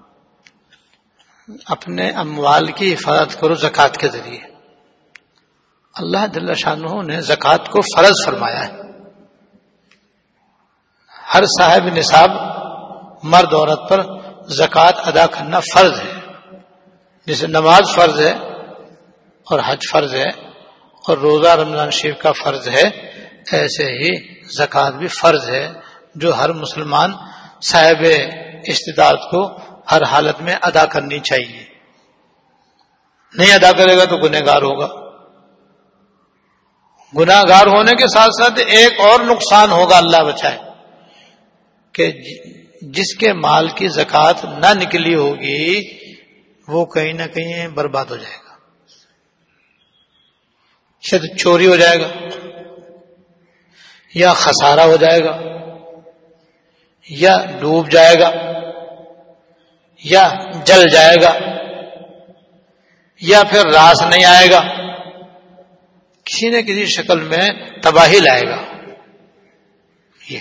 Speaker 1: اپنے اموال کی حفاظت کرو زکوٰۃ کے ذریعے. اللہ جل شانہ نے زکوٰۃ کو فرض فرمایا ہے. ہر صاحب نصاب مرد عورت پر زکوٰۃ ادا کرنا فرض ہے. جیسے نماز فرض ہے اور حج فرض ہے اور روزہ رمضان شریف کا فرض ہے، ایسے ہی زکوٰۃ بھی فرض ہے جو ہر مسلمان صاحب استطاعت کو ہر حالت میں ادا کرنی چاہیے. نہیں ادا کرے گا تو گنہگار ہوگا. گناہ گار ہونے کے ساتھ ساتھ ایک اور نقصان ہوگا، اللہ بچائے، کہ جس کے مال کی زکوٰۃ نہ نکلی ہوگی وہ کہیں نہ کہیں برباد ہو جائے گا. شاید چوری ہو جائے گا یا خسارہ ہو جائے گا یا ڈوب جائے گا یا جل جائے گا یا پھر راس نہیں آئے گا، کسی نہ کسی شکل میں تباہی لائے گا. یہ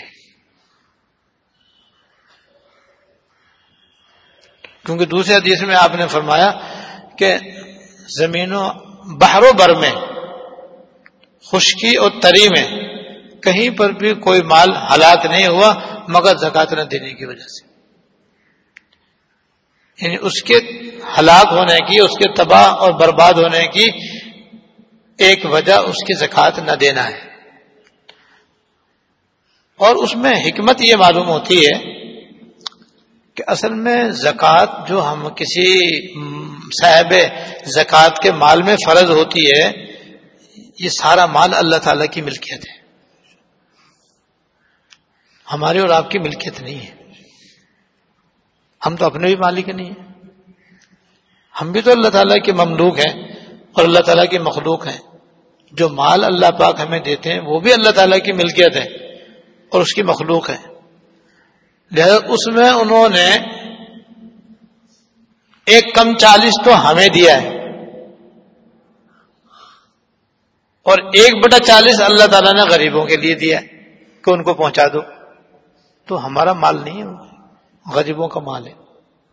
Speaker 1: کیونکہ دوسرے حدیث میں آپ نے فرمایا کہ زمین و بحر و بر میں، خشکی اور تری میں کہیں پر بھی کوئی مال ہلاک نہیں ہوا مگر زکوٰۃ نہ دینے کی وجہ سے. یعنی اس کے ہلاک ہونے کی، اس کے تباہ اور برباد ہونے کی ایک وجہ اس کی زکوٰۃ نہ دینا ہے. اور اس میں حکمت یہ معلوم ہوتی ہے کہ اصل میں زکوٰۃ جو ہم کسی صاحب زکوٰۃ کے مال میں فرض ہوتی ہے، یہ سارا مال اللہ تعالی کی ملکیت ہے، ہماری اور آپ کی ملکیت نہیں ہے. ہم تو اپنے بھی مالک نہیں ہیں، ہم بھی تو اللہ تعالیٰ کے مملوک ہیں اور اللہ تعالیٰ کی مخلوق ہیں. جو مال اللہ پاک ہمیں دیتے ہیں وہ بھی اللہ تعالیٰ کی ملکیت ہے اور اس کی مخلوق ہے. لہذا اس میں انہوں نے ایک کم چالیس تو ہمیں دیا ہے اور ایک بٹا چالیس اللہ تعالیٰ نے غریبوں کے لیے دیا ہے کہ ان کو پہنچا دو. تو ہمارا مال نہیں ہے، غریبوں کا مال ہے.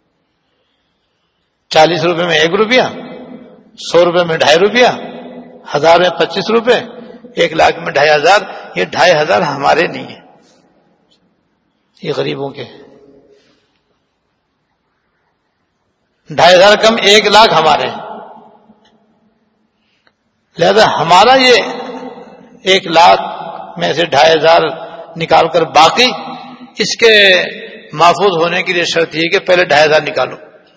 Speaker 1: چالیس روپے میں ایک روپیہ، سو روپے میں ڈھائی روپیہ، ہزار میں پچیس روپے، ایک لاکھ میں ڈھائی ہزار. یہ ڈھائی ہزار ہمارے نہیں ہیں، یہ غریبوں کے. ڈھائی ہزار کم ایک لاکھ ہمارے. لہذا ہمارا یہ ایک لاکھ میں سے ڈھائی ہزار نکال کر باقی اس کے محفوظ ہونے کے لیے شرط یہ کہ پہلے ڈھائی ہزار نکالو،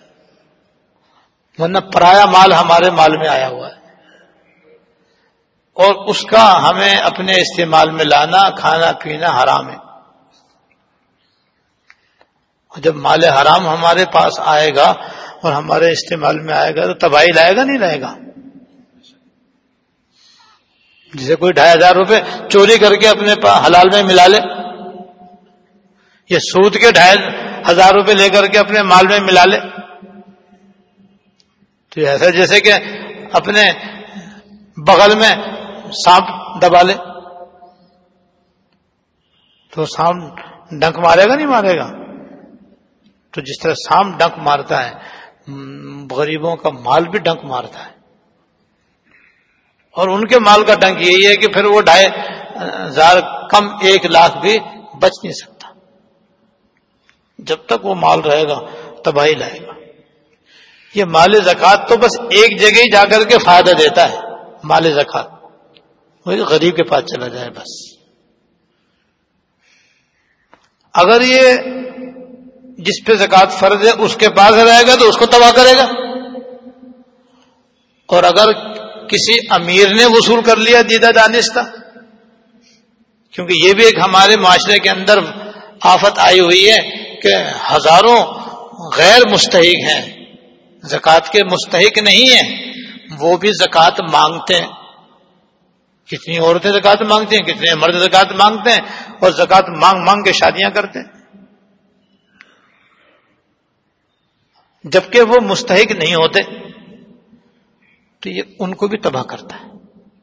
Speaker 1: ورنہ پرایا مال ہمارے مال میں آیا ہوا ہے اور اس کا ہمیں اپنے استعمال میں لانا، کھانا پینا حرام ہے. اور جب مال حرام ہمارے پاس آئے گا اور ہمارے استعمال میں آئے گا تو تباہی لائے گا نہیں لائے گا. جسے کوئی ڈھائی ہزار روپے چوری کر کے اپنے حلال میں ملا لے یا سود کے ڈھائی ہزار روپے لے کر کے اپنے مال میں ملا لے تو ایسا جیسے کہ اپنے بغل میں سانپ دبا لے. تو سانپ ڈنک مارے گا نہیں مارے گا؟ تو جس طرح سانپ ڈنک مارتا ہے، غریبوں کا مال بھی ڈنک مارتا ہے. اور ان کے مال کا ڈنک یہی ہے کہ پھر وہ ڈھائی ہزار کم ایک لاکھ بھی بچ نہیں سکتا. جب تک وہ مال رہے گا تباہی لائے گا. یہ مال زکوٰۃ تو بس ایک جگہ ہی جا کر کے فائدہ دیتا ہے. مال زکوٰۃ وہ غریب کے پاس چلا جائے بس. اگر یہ جس پہ زکوٰۃ فرض ہے اس کے پاس رہے گا تو اس کو تباہ کرے گا، اور اگر کسی امیر نے وصول کر لیا دیدہ دانستہ، کیونکہ یہ بھی ایک ہمارے معاشرے کے اندر آفت آئی ہوئی ہے کہ ہزاروں غیر مستحق ہیں، زکوٰۃ کے مستحق نہیں ہیں، وہ بھی زکوٰۃ مانگتے ہیں کتنی عورتیں زکات مانگتی ہیں, کتنے مرد زکات مانگتے ہیں, اور زکات مانگ مانگ کے شادیاں کرتے ہیں, جبکہ وہ مستحق نہیں ہوتے. تو یہ ان کو بھی تباہ کرتا ہے.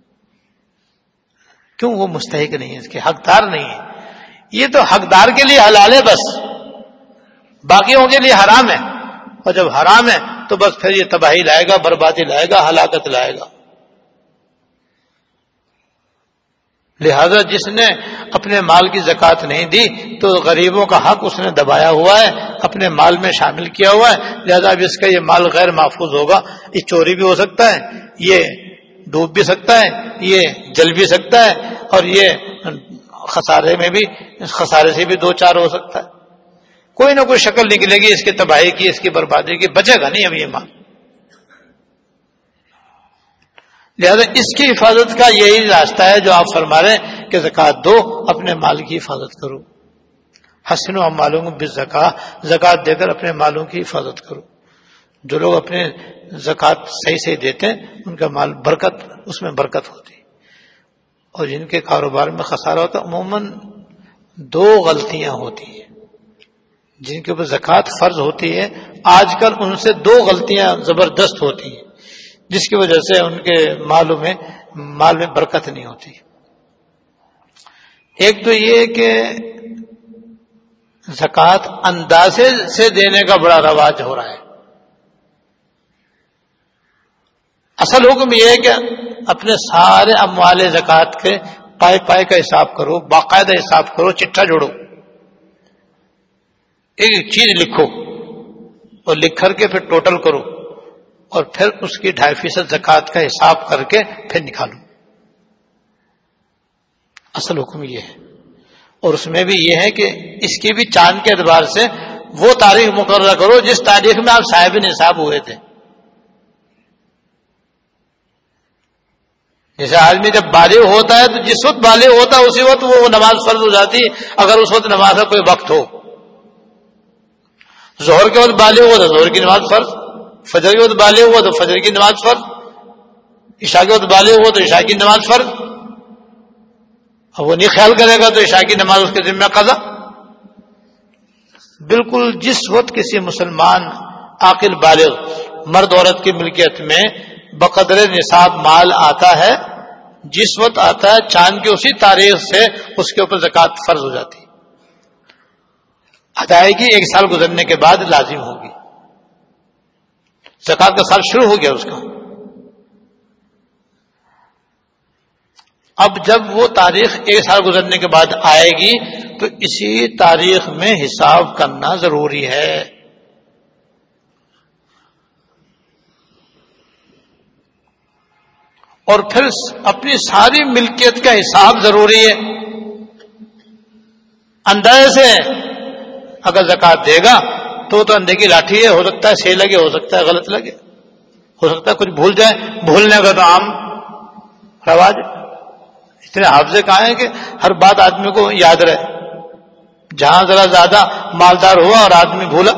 Speaker 1: کیوں؟ وہ مستحق نہیں ہے, اس کے حقدار نہیں ہے. یہ تو حقدار کے لیے حلال ہے بس, باقیوں کے لیے حرام ہے. اور جب حرام ہے تو بس پھر یہ تباہی لائے گا, بربادی لائے گا, ہلاکت لائے گا. لہذا جس نے اپنے مال کی زکات نہیں دی تو غریبوں کا حق اس نے دبایا ہوا ہے, اپنے مال میں شامل کیا ہوا ہے. لہذا اب اس کا یہ مال غیر محفوظ ہوگا. یہ چوری بھی ہو سکتا ہے, یہ ڈوب بھی سکتا ہے, یہ جل بھی سکتا ہے, اور یہ خسارے میں بھی, خسارے سے بھی دو چار ہو سکتا ہے. کوئی نہ کوئی شکل نکلے گی اس کی تباہی کی, اس کی بربادی کی, بچے گا نہیں اب یہ مال. لہذا اس کی حفاظت کا یہی راستہ ہے جو آپ فرما رہے ہیں کہ زکات دو, اپنے مال کی حفاظت کرو. حسنوا اموالکم بالزکاۃ, زکات دے کر اپنے مالوں کی حفاظت کرو. جو لوگ اپنے زکات صحیح سے دیتے ہیں ان کا مال برکت, اس میں برکت ہوتی ہے. اور جن کے کاروبار میں خسارہ ہوتا ہے عموماً دو غلطیاں ہوتی ہیں. جن کے اوپر زکات فرض ہوتی ہے آج کل ان سے دو غلطیاں زبردست ہوتی ہیں, جس کی وجہ سے ان کے مالوں میں مال میں برکت نہیں ہوتی. ایک تو یہ کہ زکات اندازے سے دینے کا بڑا رواج ہو رہا ہے. اصل حکم یہ ہے کہ اپنے سارے اموال زکات کے پائے پائے کا حساب کرو, باقاعدہ حساب کرو, چٹھا جوڑو, ایک چیز لکھو اور لکھ کر کے پھر ٹوٹل کرو, اور پھر اس کی ڈھائی فیصد زکات کا حساب کر کے پھر نکالو. اصل حکم یہ ہے. اور اس میں بھی یہ ہے کہ اس کی بھی چاند کے اعتبار سے وہ تاریخ مقررہ کرو جس تاریخ میں آپ صاحب نصاب ہوئے تھے. جیسے آدمی جب بالغ ہوتا ہے تو جس وقت بالغ ہوتا ہے اسی وقت وہ نماز فرض ہو جاتی ہے, اگر اس وقت نماز کا کوئی وقت ہو. ظہر کے وقت بالغ ہو تو ظہر کی نماز فرض, فجر کے وقت بالغ ہو تو فجر کی نماز فرض, عشاء کے وقت بالغ ہو تو عشاء کی نماز فرض. اب وہ نہیں خیال کرے گا تو عشاء کی نماز اس کے ذمہ قضا. بالکل جس وقت کسی مسلمان عاقل بالغ مرد عورت کی ملکیت میں بقدر نصاب مال آتا ہے, جس وقت آتا ہے چاند کی اسی تاریخ سے اس کے اوپر زکات فرض ہو جاتی. ادائیگی ایک سال گزرنے کے بعد لازم ہوگی. زکات کا سال شروع ہو گیا اس کا. اب جب وہ تاریخ ایک سال گزرنے کے بعد آئے گی تو اسی تاریخ میں حساب کرنا ضروری ہے. اور پھر اپنی ساری ملکیت کا حساب ضروری ہے. اندازے سے اگر زکات دے گا تو تو اندھے کی لاٹھی ہے, ہو سکتا ہے صحیح لگے, ہو سکتا ہے غلط لگے, ہو سکتا ہے کچھ بھول جائے. بھولنے کا تو عام رواج. اتنے حافظے کہاں ہیں کہ ہر بات آدمی کو یاد رہے. جہاں ذرا زیادہ مالدار ہوا اور آدمی بھولا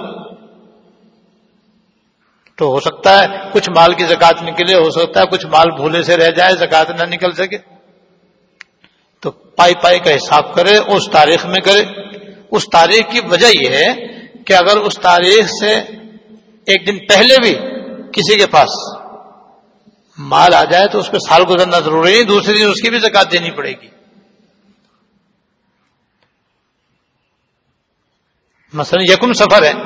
Speaker 1: تو ہو سکتا ہے کچھ مال کی زکات نکلے, ہو سکتا ہے کچھ مال بھولے سے رہ جائے, زکات نہ نکل سکے. تو پائی پائی کا حساب کرے, اس تاریخ میں کرے. اس تاریخ کی وجہ یہ ہے کہ اگر اس تاریخ سے ایک دن پہلے بھی کسی کے پاس مال آ جائے تو اس پہ سال گزرنا ضروری نہیں, دوسرے دن اس کی بھی زکات دینی پڑے گی. مثلا یکم سفر ہے,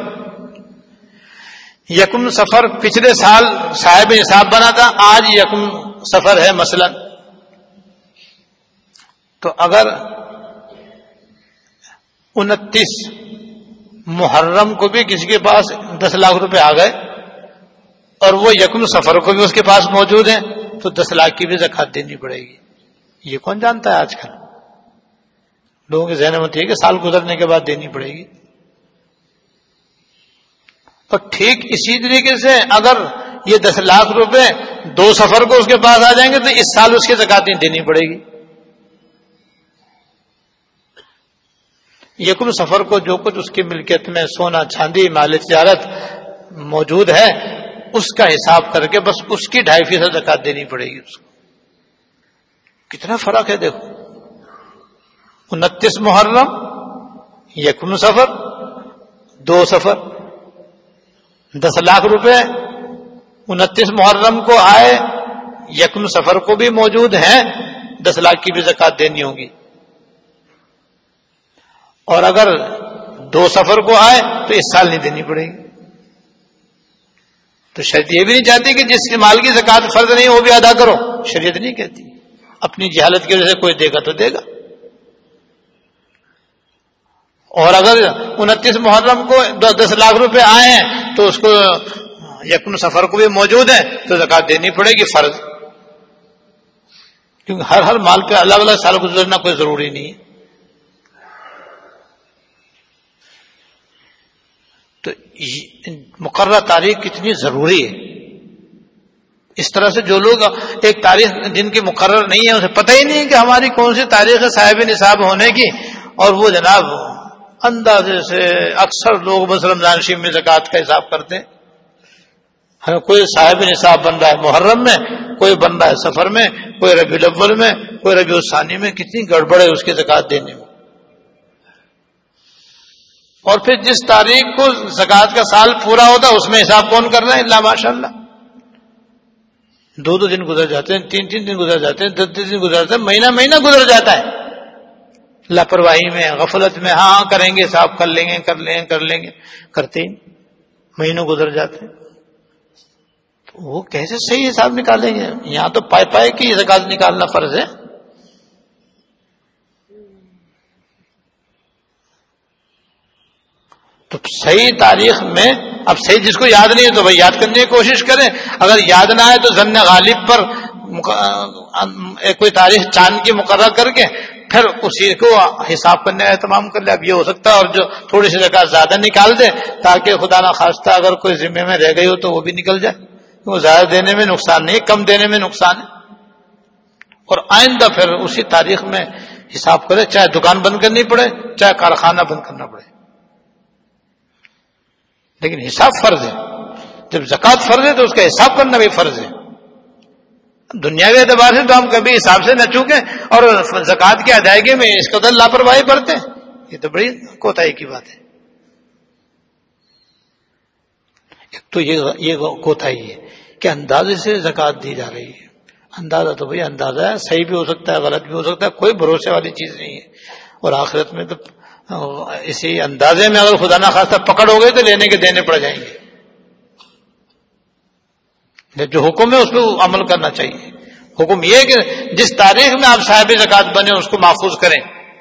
Speaker 1: یکم سفر پچھلے سال صاحب نصاب بنا تھا, آج یکم سفر ہے مثلا, تو اگر انتیس محرم کو بھی کسی کے پاس دس لاکھ روپے آ گئے اور وہ یکم سفر کو بھی اس کے پاس موجود ہیں تو دس لاکھ کی بھی زکات دینی پڑے گی. یہ کون جانتا ہے آج کل؟ لوگوں کے ذہن میں ہوتی ہے کہ سال گزرنے کے بعد دینی پڑے گی. اور ٹھیک اسی طریقے سے اگر یہ دس لاکھ روپے دو سفر کو اس کے پاس آ جائیں گے تو اس سال اس کی زکات دینی پڑے گی. یکم سفر کو جو کچھ اس کی ملکیت میں سونا چاندی مال تجارت موجود ہے اس کا حساب کر کے بس اس کی ڈھائی فیصد زکات دینی پڑے گی اس کو. کتنا فرق ہے دیکھو. انتیس محرم، یکم سفر، دو سفر، دس لاکھ روپے انتیس محرم کو آئے، یکم سفر کو بھی موجود ہیں، دس لاکھ کی بھی زکات دینی ہوگی. اور اگر دو سفر کو آئے تو اس سال نہیں دینی پڑے گی. تو شریعت یہ بھی نہیں چاہتی کہ جس کے مال کی زکات فرض نہیں وہ بھی ادا کرو. شریعت نہیں کہتی. اپنی جہالت کی وجہ سے کوئی دے گا تو دے گا. اور اگر انتیس محرم کو دس لاکھ روپے آئے ہیں تو اس کو یکم سفر کو بھی موجود ہے تو زکات دینی پڑے گی فرض. کیونکہ ہر ہر مال پہ الگ الگ سال گزرنا کوئی ضروری نہیں ہے. تو مقررہ تاریخ کتنی ضروری ہے. اس طرح سے جو لوگ ایک تاریخ جن کی مقرر نہیں ہے اسے پتہ ہی نہیں کہ ہماری کون سی تاریخ ہے صاحب نصاب ہونے کی، اور وہ جناب اندازے سے اکثر لوگ بس رمضان شریف میں زکوٰۃ کا حساب کرتے ہیں. ہمیں کوئی صاحب نصاب بن رہا ہے محرم میں، کوئی بن رہا ہے سفر میں، کوئی ربیع الاول میں، کوئی ربیع الثانی میں. کتنی گڑبڑ ہے اس کی زکوٰۃ دینے میں. اور پھر جس تاریخ کو زکوٰۃ کا سال پورا ہوتا ہے اس میں حساب کون کر رہا ہے؟ اللہ ماشاء اللہ. دو دو دن گزر جاتے ہیں، تین تین دن گزر جاتے ہیں، دس دس دن گزر جاتے ہیں، مہینہ مہینہ گزر جاتا ہے لاپرواہی میں، غفلت میں. ہاں کریں گے حساب، کر لیں گے کر لیں گے کر لیں گے کرتے ہی مہینوں گزر جاتے ہیں. وہ کیسے صحیح حساب نکالیں گے؟ یہاں تو پائے پائے کی زکوٰۃ نکالنا فرض ہے. تو صحیح تاریخ میں اب صحیح جس کو یاد نہیں ہے تو بھائی یاد کرنے کی کوشش کریں. اگر یاد نہ آئے تو ظن غالب پر کوئی تاریخ چاند کی مقرر کر کے پھر اسی کو حساب کرنے کا اہتمام کر لے. اب یہ ہو سکتا ہے اور جو تھوڑی سی زکوٰۃ زیادہ نکال دے تاکہ خدا نہ خواستہ اگر کوئی ذمے میں رہ گئی ہو تو وہ بھی نکل جائے. وہ زیادہ دینے میں نقصان نہیں، کم دینے میں نقصان ہے. اور آئندہ پھر اسی تاریخ میں حساب کرے، چاہے دکان بند کرنی پڑے چاہے کارخانہ بند کرنا پڑے، لیکن حساب فرض ہے. جب زکوٰۃ فرض ہے تو اس کا حساب کرنا بھی فرض ہے. دنیاوی اعتبار سے تو ہم کبھی حساب سے نہ چوکیں اور زکوٰۃ کی ادائیگی میں اس قدر لاپرواہی برتے ہیں، یہ تو بڑی کوتاہی کی بات ہے. ایک تو یہ یہ کوتاہی ہے کہ اندازے سے زکوٰۃ دی جا رہی ہے. اندازہ تو بھائی اندازہ ہے، صحیح بھی ہو سکتا ہے غلط بھی ہو سکتا ہے، کوئی بھروسے والی چیز نہیں ہے. اور آخرت میں تو اسی اندازے میں اگر خدا نہ خواستہ پکڑ ہو گئی تو لینے کے دینے پڑ جائیں گے. جو حکم ہے اس پہ عمل کرنا چاہیے. حکم یہ کہ جس تاریخ میں آپ صاحب زکوٰۃ بنے اس کو محفوظ کریں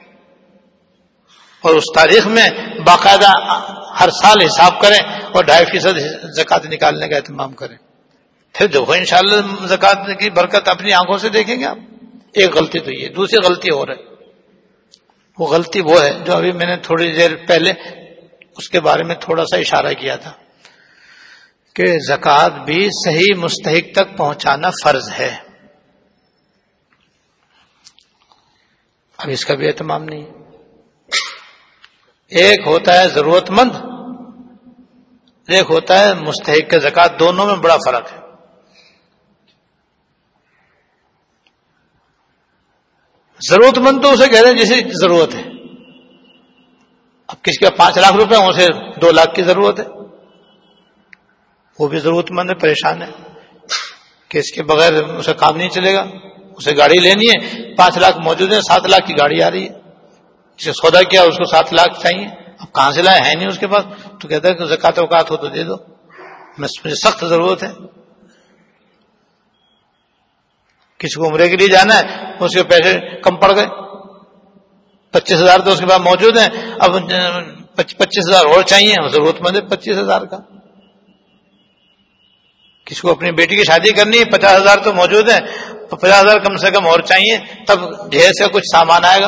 Speaker 1: اور اس تاریخ میں باقاعدہ ہر سال حساب کریں اور ڈھائی فیصد زکوٰۃ نکالنے کا اہتمام کریں. پھر دیکھو انشاءاللہ زکوٰۃ کی برکت اپنی آنکھوں سے دیکھیں گے آپ. ایک غلطی تو یہ، دوسری غلطی اور ہے. وہ غلطی وہ ہے جو ابھی میں نے تھوڑی دیر پہلے اس کے بارے میں تھوڑا سا اشارہ کیا تھا کہ زکوٰۃ بھی صحیح مستحق تک پہنچانا فرض ہے. اب اس کا بھی اہتمام نہیں. ایک ہوتا ہے ضرورت مند، ایک ہوتا ہے مستحق کا زکوٰۃ. دونوں میں بڑا فرق ہے. ضرورت مند تو اسے کہہ رہے ہیں جسے ضرورت ہے. اب کسی کا پانچ لاکھ روپے ہیں اسے دو لاکھ کی ضرورت ہے، وہ بھی ضرورت مند ہے، پریشان ہے کہ اس کے بغیر اسے کام نہیں چلے گا. اسے گاڑی لینی ہے، پانچ لاکھ موجود ہیں، سات لاکھ کی گاڑی آ رہی ہے. جسے سودا کیا اس کو سات لاکھ چاہیے، اب کہاں سے لائے، ہے نہیں اس کے پاس. تو کہتا ہے کہ زکوٰۃ اوقات ہو تو دے دو، مجھے سخت ضرورت ہے. کسی کو عمرے کے لیے جانا ہے، اس کے پیسے کم پڑ گئے، پچیس ہزار تو اس کے پاس موجود ہیں، اب پچیس ہزار اور چاہیے، ضرورت مند ہے پچیس ہزار کا. کسی کو اپنی بیٹی کی شادی کرنی ہے، پچاس ہزار تو موجود ہیں، پچاس ہزار کم سے کم اور چاہیے، تب ڈھیر سے کچھ سامان آئے گا.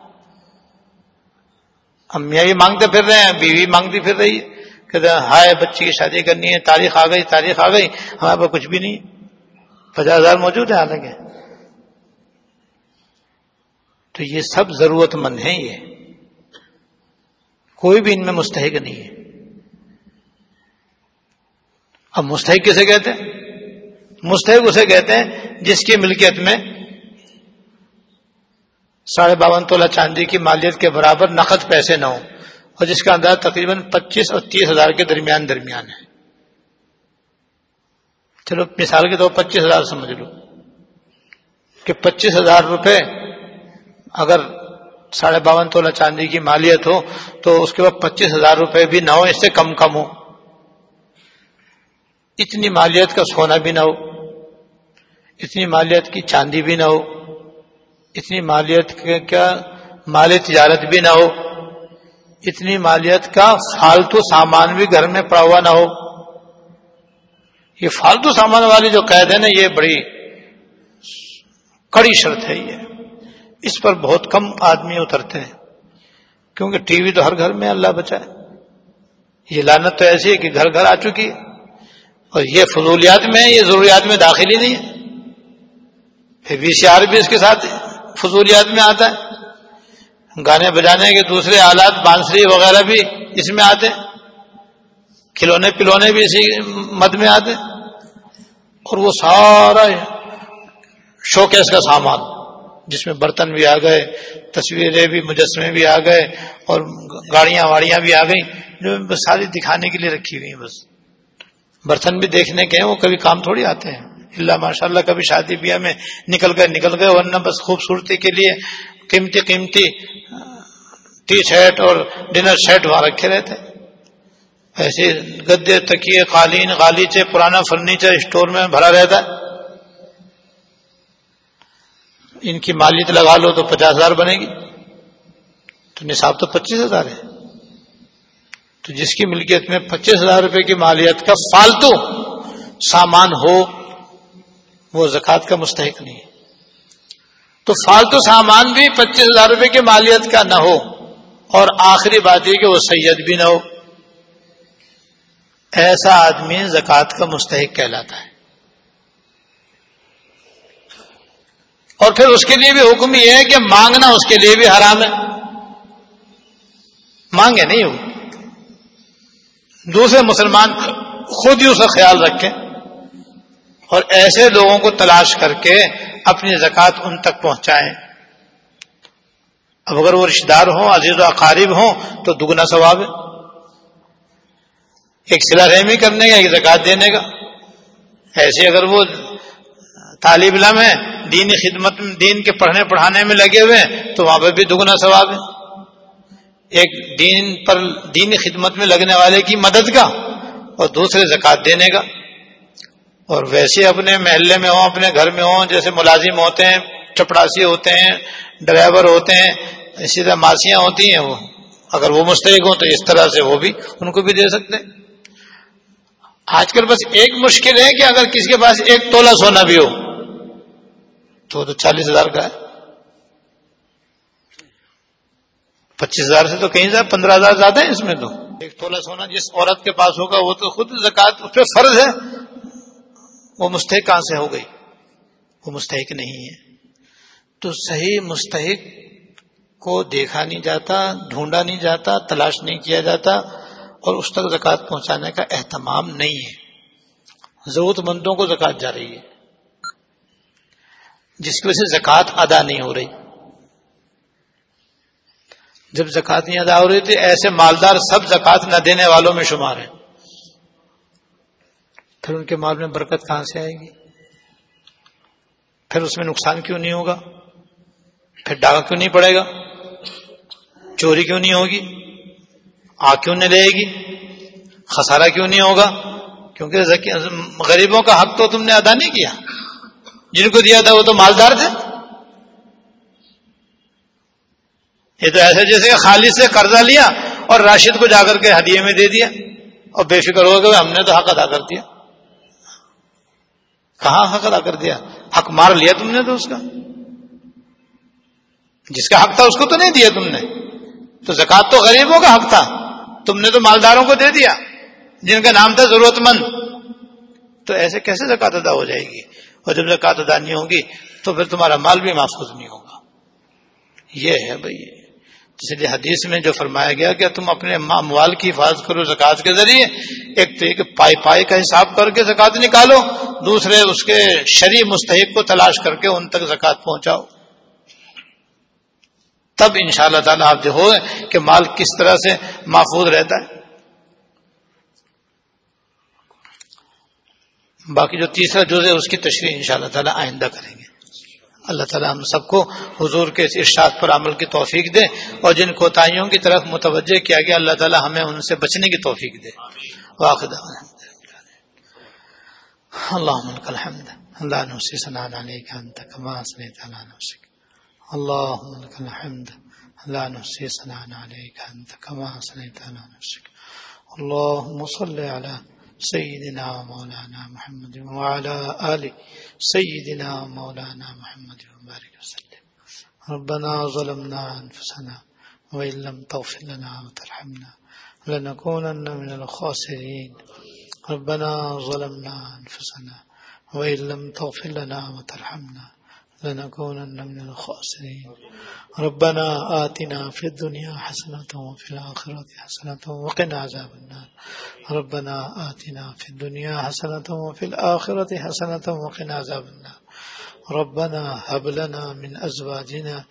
Speaker 1: امیاں بھی مانگتے پھر رہے ہیں، بیوی مانگتی پھر رہی ہے، کہتے ہیں ہائے بچی کی شادی کرنی ہے، تاریخ آ گئی تاریخ آ گئی، ہمارے پاس کچھ بھی نہیں، پچاس ہزار موجود ہیں حالانکہ. تو یہ سب ضرورت مند ہیں، یہ کوئی بھی ان میں مستحق نہیں ہے. اب مستحق کسے کہتے ہیں؟ مستحق اسے کہتے ہیں جس کی ملکیت میں ساڑھے باون تولہ چاندی کی مالیت کے برابر نقد پیسے نہ ہو، اور جس کا انداز تقریباً پچیس اور تیس ہزار کے درمیان درمیان ہے. چلو مثال کے طور پچیس ہزار سمجھ لو کہ پچیس ہزار روپے اگر ساڑھے باون تولہ چاندی کی مالیت ہو تو اس کے بعد پچیس ہزار روپے بھی نہ ہو، اس سے کم کم ہو. اتنی مالیت کا سونا بھی نہ ہو، اتنی مالیت کی چاندی بھی نہ ہو، اتنی مالیت کا مال تجارت بھی نہ ہو، اتنی مالیت کا فالتو سامان بھی گھر میں پڑا ہوا نہ ہو. یہ فالتو سامان والی جو قید ہے نا، یہ بڑی کڑی شرط ہے. یہ اس پر بہت کم آدمی اترتے ہیں، کیونکہ ٹی وی تو ہر گھر میں، اللہ بچائے. یہ لعنت تو ایسی ہے کہ گھر گھر آ چکی ہے، اور یہ فضولیات میں ہے، یہ ضروریات میں داخل ہی نہیں ہے. پھر وی سی آر بھی اس کے ساتھ فضولیات میں آتا ہے، گانے بجانے کے دوسرے آلات بانسری وغیرہ بھی اس میں آتے ہیں، کھلونے پلونے بھی اسی مد میں آتے ہیں. اور وہ سارا شوکیس کا سامان جس میں برتن بھی آ گئے، تصویریں بھی، مجسمے بھی آ گئے، اور گاڑیاں واڑیاں بھی آ گئی جو بس ساری دکھانے کے لیے رکھی ہوئی ہیں. بس برتن بھی دیکھنے کے ہیں، وہ کبھی کام تھوڑی آتے ہیں، اللہ ماشاء اللہ کبھی شادی بیاہ میں نکل گئے نکل گئے ورنہ بس خوبصورتی کے لیے قیمتی قیمتی ٹی سیٹ اور ڈنر سیٹ وہاں رکھے رہتے. ایسے گدے، تکیے، قالین، غالیچے، پرانا فرنیچر اسٹور میں بھرا رہتا ہے. ان کی مالیت لگا لو تو پچاس ہزار بنے گی، تو نصاب تو پچیس ہزار ہے. تو جس کی ملکیت میں پچیس ہزار روپے کی مالیت کا فالتو سامان ہو وہ زکوٰۃ کا مستحق نہیں ہے. تو فالتو سامان بھی پچیس ہزار روپے کی مالیت کا نہ ہو، اور آخری بات یہ کہ وہ سید بھی نہ ہو، ایسا آدمی زکوٰۃ کا مستحق کہلاتا ہے. اور پھر اس کے لیے بھی حکم یہ ہے کہ مانگنا اس کے لیے بھی حرام ہے. مانگے نہیں ہو، دوسرے مسلمان خود ہی اس کا خیال رکھیں اور ایسے لوگوں کو تلاش کر کے اپنی زکوٰۃ ان تک پہنچائیں. اب اگر وہ رشتہ دار ہوں، عزیز و اقارب ہوں تو دگنا ثواب ہے، ایک صلہ رحمی کرنے کا، ایک زکوٰۃ دینے کا. ایسے اگر وہ طالب علم ہے، دینی خدمت، دین کے پڑھنے پڑھانے میں لگے ہوئے ہیں تو وہاں پہ بھی دگنا ثواب ہے، ایک دین پر دینی خدمت میں لگنے والے کی مدد کا اور دوسرے زکوٰۃ دینے کا. اور ویسے اپنے محلے میں ہوں، اپنے گھر میں ہوں، جیسے ملازم ہوتے ہیں، چپڑاسی ہوتے ہیں، ڈرائیور ہوتے ہیں، اسی طرح ماسیاں ہوتی ہیں، وہ اگر وہ مستحق ہوں تو اس طرح سے وہ بھی ان کو بھی دے سکتے ہیں. آج کل بس ایک مشکل ہے کہ اگر کسی کے پاس ایک تولہ سونا بھی ہو تو تو چالیس ہزار کا ہے. پچیس ہزار سے تو کہیں زیادہ، پندرہ ہزار زیادہ ہے اس میں. تو ایک تولہ سونا جس عورت کے پاس ہوگا وہ تو خود زکوٰۃ اس پہ فرض ہے، وہ مستحق کہاں سے ہو گئی؟ وہ مستحق نہیں ہے. تو صحیح مستحق کو دیکھا نہیں جاتا، ڈھونڈا نہیں جاتا، تلاش نہیں کیا جاتا، اور اس تک زکوٰۃ پہنچانے کا اہتمام نہیں ہے. ضرورت مندوں کو زکوٰۃ جا رہی ہے جس کی وجہ سے زکوٰۃ ادا نہیں ہو رہی. جب زکوٰۃ نہیں ادا ہو رہی تھی ایسے مالدار سب زکوٰۃ نہ دینے والوں میں شمار ہیں. پھر ان کے مال میں برکت کہاں سے آئے گی؟ پھر اس میں نقصان کیوں نہیں ہوگا؟ پھر ڈاکہ کیوں نہیں پڑے گا؟ چوری کیوں نہیں ہوگی؟ آگ کیوں نہیں لے گی؟ خسارہ کیوں نہیں ہوگا؟ کیونکہ غریبوں کا حق تو تم نے ادا نہیں کیا. جن کو دیا تھا وہ تو مالدار تھے. یہ تو ایسے جیسے خالد سے قرضہ لیا اور راشد کو جا کر کے ہدیے میں دے دیا اور بے فکر ہو گئے ہم نے تو حق ادا کر دیا. کہاں حق ادا کر دیا؟ حق مار لیا تم نے تو اس کا. جس کا حق تھا اس کو تو نہیں دیا تم نے. تو زکوٰۃ تو غریبوں کا حق تھا، تم نے تو مالداروں کو دے دیا جن کا نام تھا ضرورت مند. تو ایسے کیسے زکوٰۃ ادا ہو جائے گی؟ اور جب زکوٰۃ ادا نہیں ہوگی تو پھر تمہارا مال بھی محفوظ نہیں ہوگا. یہ ہے بھائی. اس لیے حدیث میں جو فرمایا گیا کہ تم اپنے اموال کی حفاظت کرو زکوٰۃ کے ذریعے، ایک تو یہ کہ پائی پائی کا حساب کر کے زکوٰۃ نکالو، دوسرے اس کے شرعی مستحق کو تلاش کر کے ان تک زکوٰۃ پہنچاؤ. تب انشاءاللہ تعالی آپ دیکھو گے کہ مال کس طرح سے محفوظ رہتا ہے۔ باقی جو تیسرا جز ہے اس کی تشریح انشاءاللہ تعالی آئندہ کریں گے۔ اللہ تعالی ہم سب کو حضور کے اس ارشاد پر عمل کی توفیق دے، اور جن کوتاہیوں کی طرف متوجہ کیا گیا اللہ تعالی ہمیں ان سے بچنے کی توفیق دے۔ وآخر دعوانا اللهم لك الحمد لا نحصي ثناء عليك أنت كما أثنيت على نفسك، اللهم لك الحمد لا نحصي ثناء عليك أنت كما أثنيت على نفسك، اللهم صل على سيدنا مولانا محمد وعلى آل سيدنا مولانا محمد وبارك وسلم۔ ربنا ظلمنا أنفسنا وإن لم تغفر لنا وترحمنا لنكونن من الخاسرين، ربنا ظلمنا أنفسنا وإن لم تغفر لنا وترحمنا لنكونن من الخاسرين، ربنا آتنا في الدنيا حسنة وفي الآخرة حسنة وقنا عذاب النار، ربنا آتنا في الدنيا حسنة وفي الآخرة حسنة وقنا عذاب النار، ربنا هب لنا من أزواجنا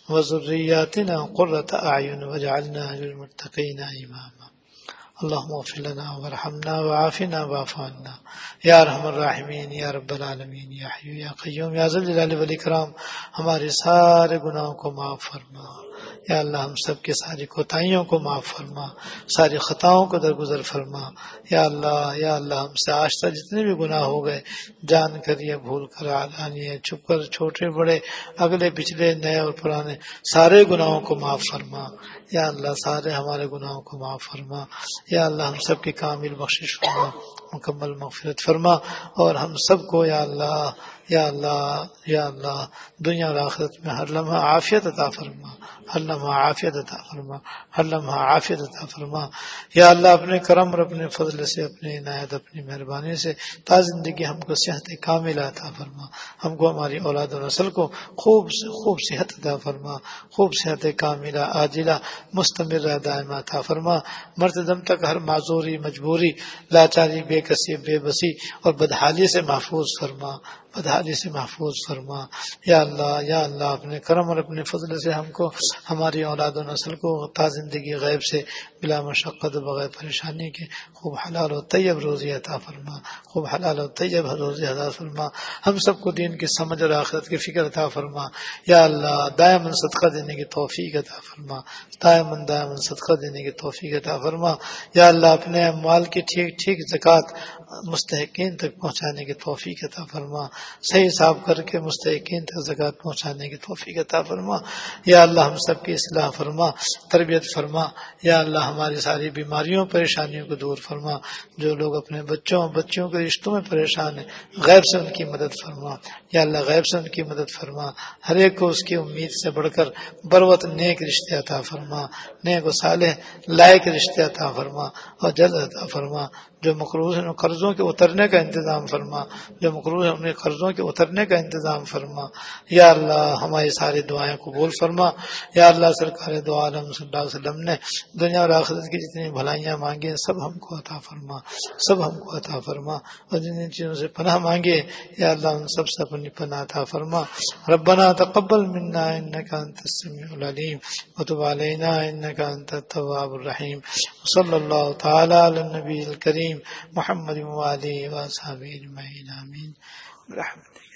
Speaker 1: وذرياتنا قرة أعين واجعلنا للمتقين إماما، اللهم اغفر لنا وارحمنا وعافنا واعف عنا یا ارحم الراحمین یا رب العالمین یا حی یا قیوم یا ذی الجلال والاکرام، ہمارے سارے گناہوں کو معاف فرما یا اللہ، ہم سب کے ساری کوتاہیوں کو معاف فرما، ساری خطاؤں کو درگزر فرما یا اللہ۔ یا اللہ ہم سے آج تک جتنے بھی گناہ ہو گئے، جان کر یا بھول کر، علانیہ چھپ کر، چھوٹے بڑے، اگلے پچھلے، نئے اور پرانے، سارے گناہوں کو معاف فرما یا اللہ، سارے ہمارے گناہوں کو معاف فرما یا اللہ، ہم سب کی کامل بخشش فرما، مکمل مغفرت فرما، اور ہم سب کو یا اللہ یا اللہ یا اللہ دنیا اور آخرت میں ہر لمحہ عافیت عطا فرما، ہر لمحہ عافیت عطا فرما، ہر لمحہ عافیت عطا فرما یا اللہ۔ اپنے کرم اور اپنے فضل سے، اپنی عنایت، اپنی مہربانی سے تا زندگی ہم کو صحت کاملہ عطا فرما، ہم کو، ہماری اولاد و نسل کو خوب سے خوب صحت عطا فرما، خوب صحت کاملہ عاجلہ مستمرہ دائمہ عطا فرما، مرتے دم تک ہر معذوری، مجبوری، لاچاری، بے کسی، بے بسی اور بدحالی سے محفوظ فرما، بدحالی سے محفوظ فرما یا اللہ۔ یا اللہ اپنے کرم اور اپنے فضل سے ہم کو، ہماری اولاد و نسل کو تا زندگی غیب سے بلا مشقت و بغیر پریشانی کے خوب حلال و طیب روزی عطا فرما، خوب حلال و طیب روزی عطا فرما، ہم سب کو دین کی سمجھ اور آخرت کی فکر عطا فرما یا اللہ۔ دائماً صدقہ دینے کی توفیق عطا فرما، دائماً دائماً صدقہ دینے کی توفیق عطا فرما یا اللہ۔ اپنے مال کی ٹھیک ٹھیک زکوٰۃ مستحقین تک پہنچانے کی توفیق عطا فرما، صحیح حساب کر کے مستحقین تک زکوٰۃ پہنچانے کی توفیق عطا فرما یا اللہ۔ ہم سب کی اصلاح فرما، تربیت فرما یا اللہ۔ ہماری ساری بیماریوں پریشانیوں کو دور فرما، جو لوگ اپنے بچوں بچیوں کے رشتوں میں پریشان ہیں، غیب سے ان کی مدد فرما یا اللہ، غیب سے ان کی مدد فرما، ہر ایک کو اس کی امید سے بڑھ کر بروت نیک رشتے عطا فرما، نیک و صالح لائق رشتے عطا فرما اور جلد عطا فرما۔ جو مقروض ہیں قرضوں کے اترنے کا انتظام فرما، جو مقروض ہیں انہیں قرضوں کے اترنے کا انتظام فرما یا اللہ۔ ہماری ساری دعائیں قبول فرما یا اللہ۔ سرکار دو عالم صلی اللہ علیہ وسلم نے دنیا اور آخرت کی جتنی بھلائیاں مانگی ہیں سب ہم کو عطا فرما، سب ہم کو عطا فرما، اور جن جن چیزوں سے پناہ مانگے یا اللہ ان سب سے اپنی پناہ عطا فرما۔ ربنا تقبل منا انك انت السميع العليم وتب علينا انك انت التواب الرحيم، صلی اللہ تعالی علی النبی الکریم محمد وآلہ وصحبہ اجمعین، آمین برحمتک۔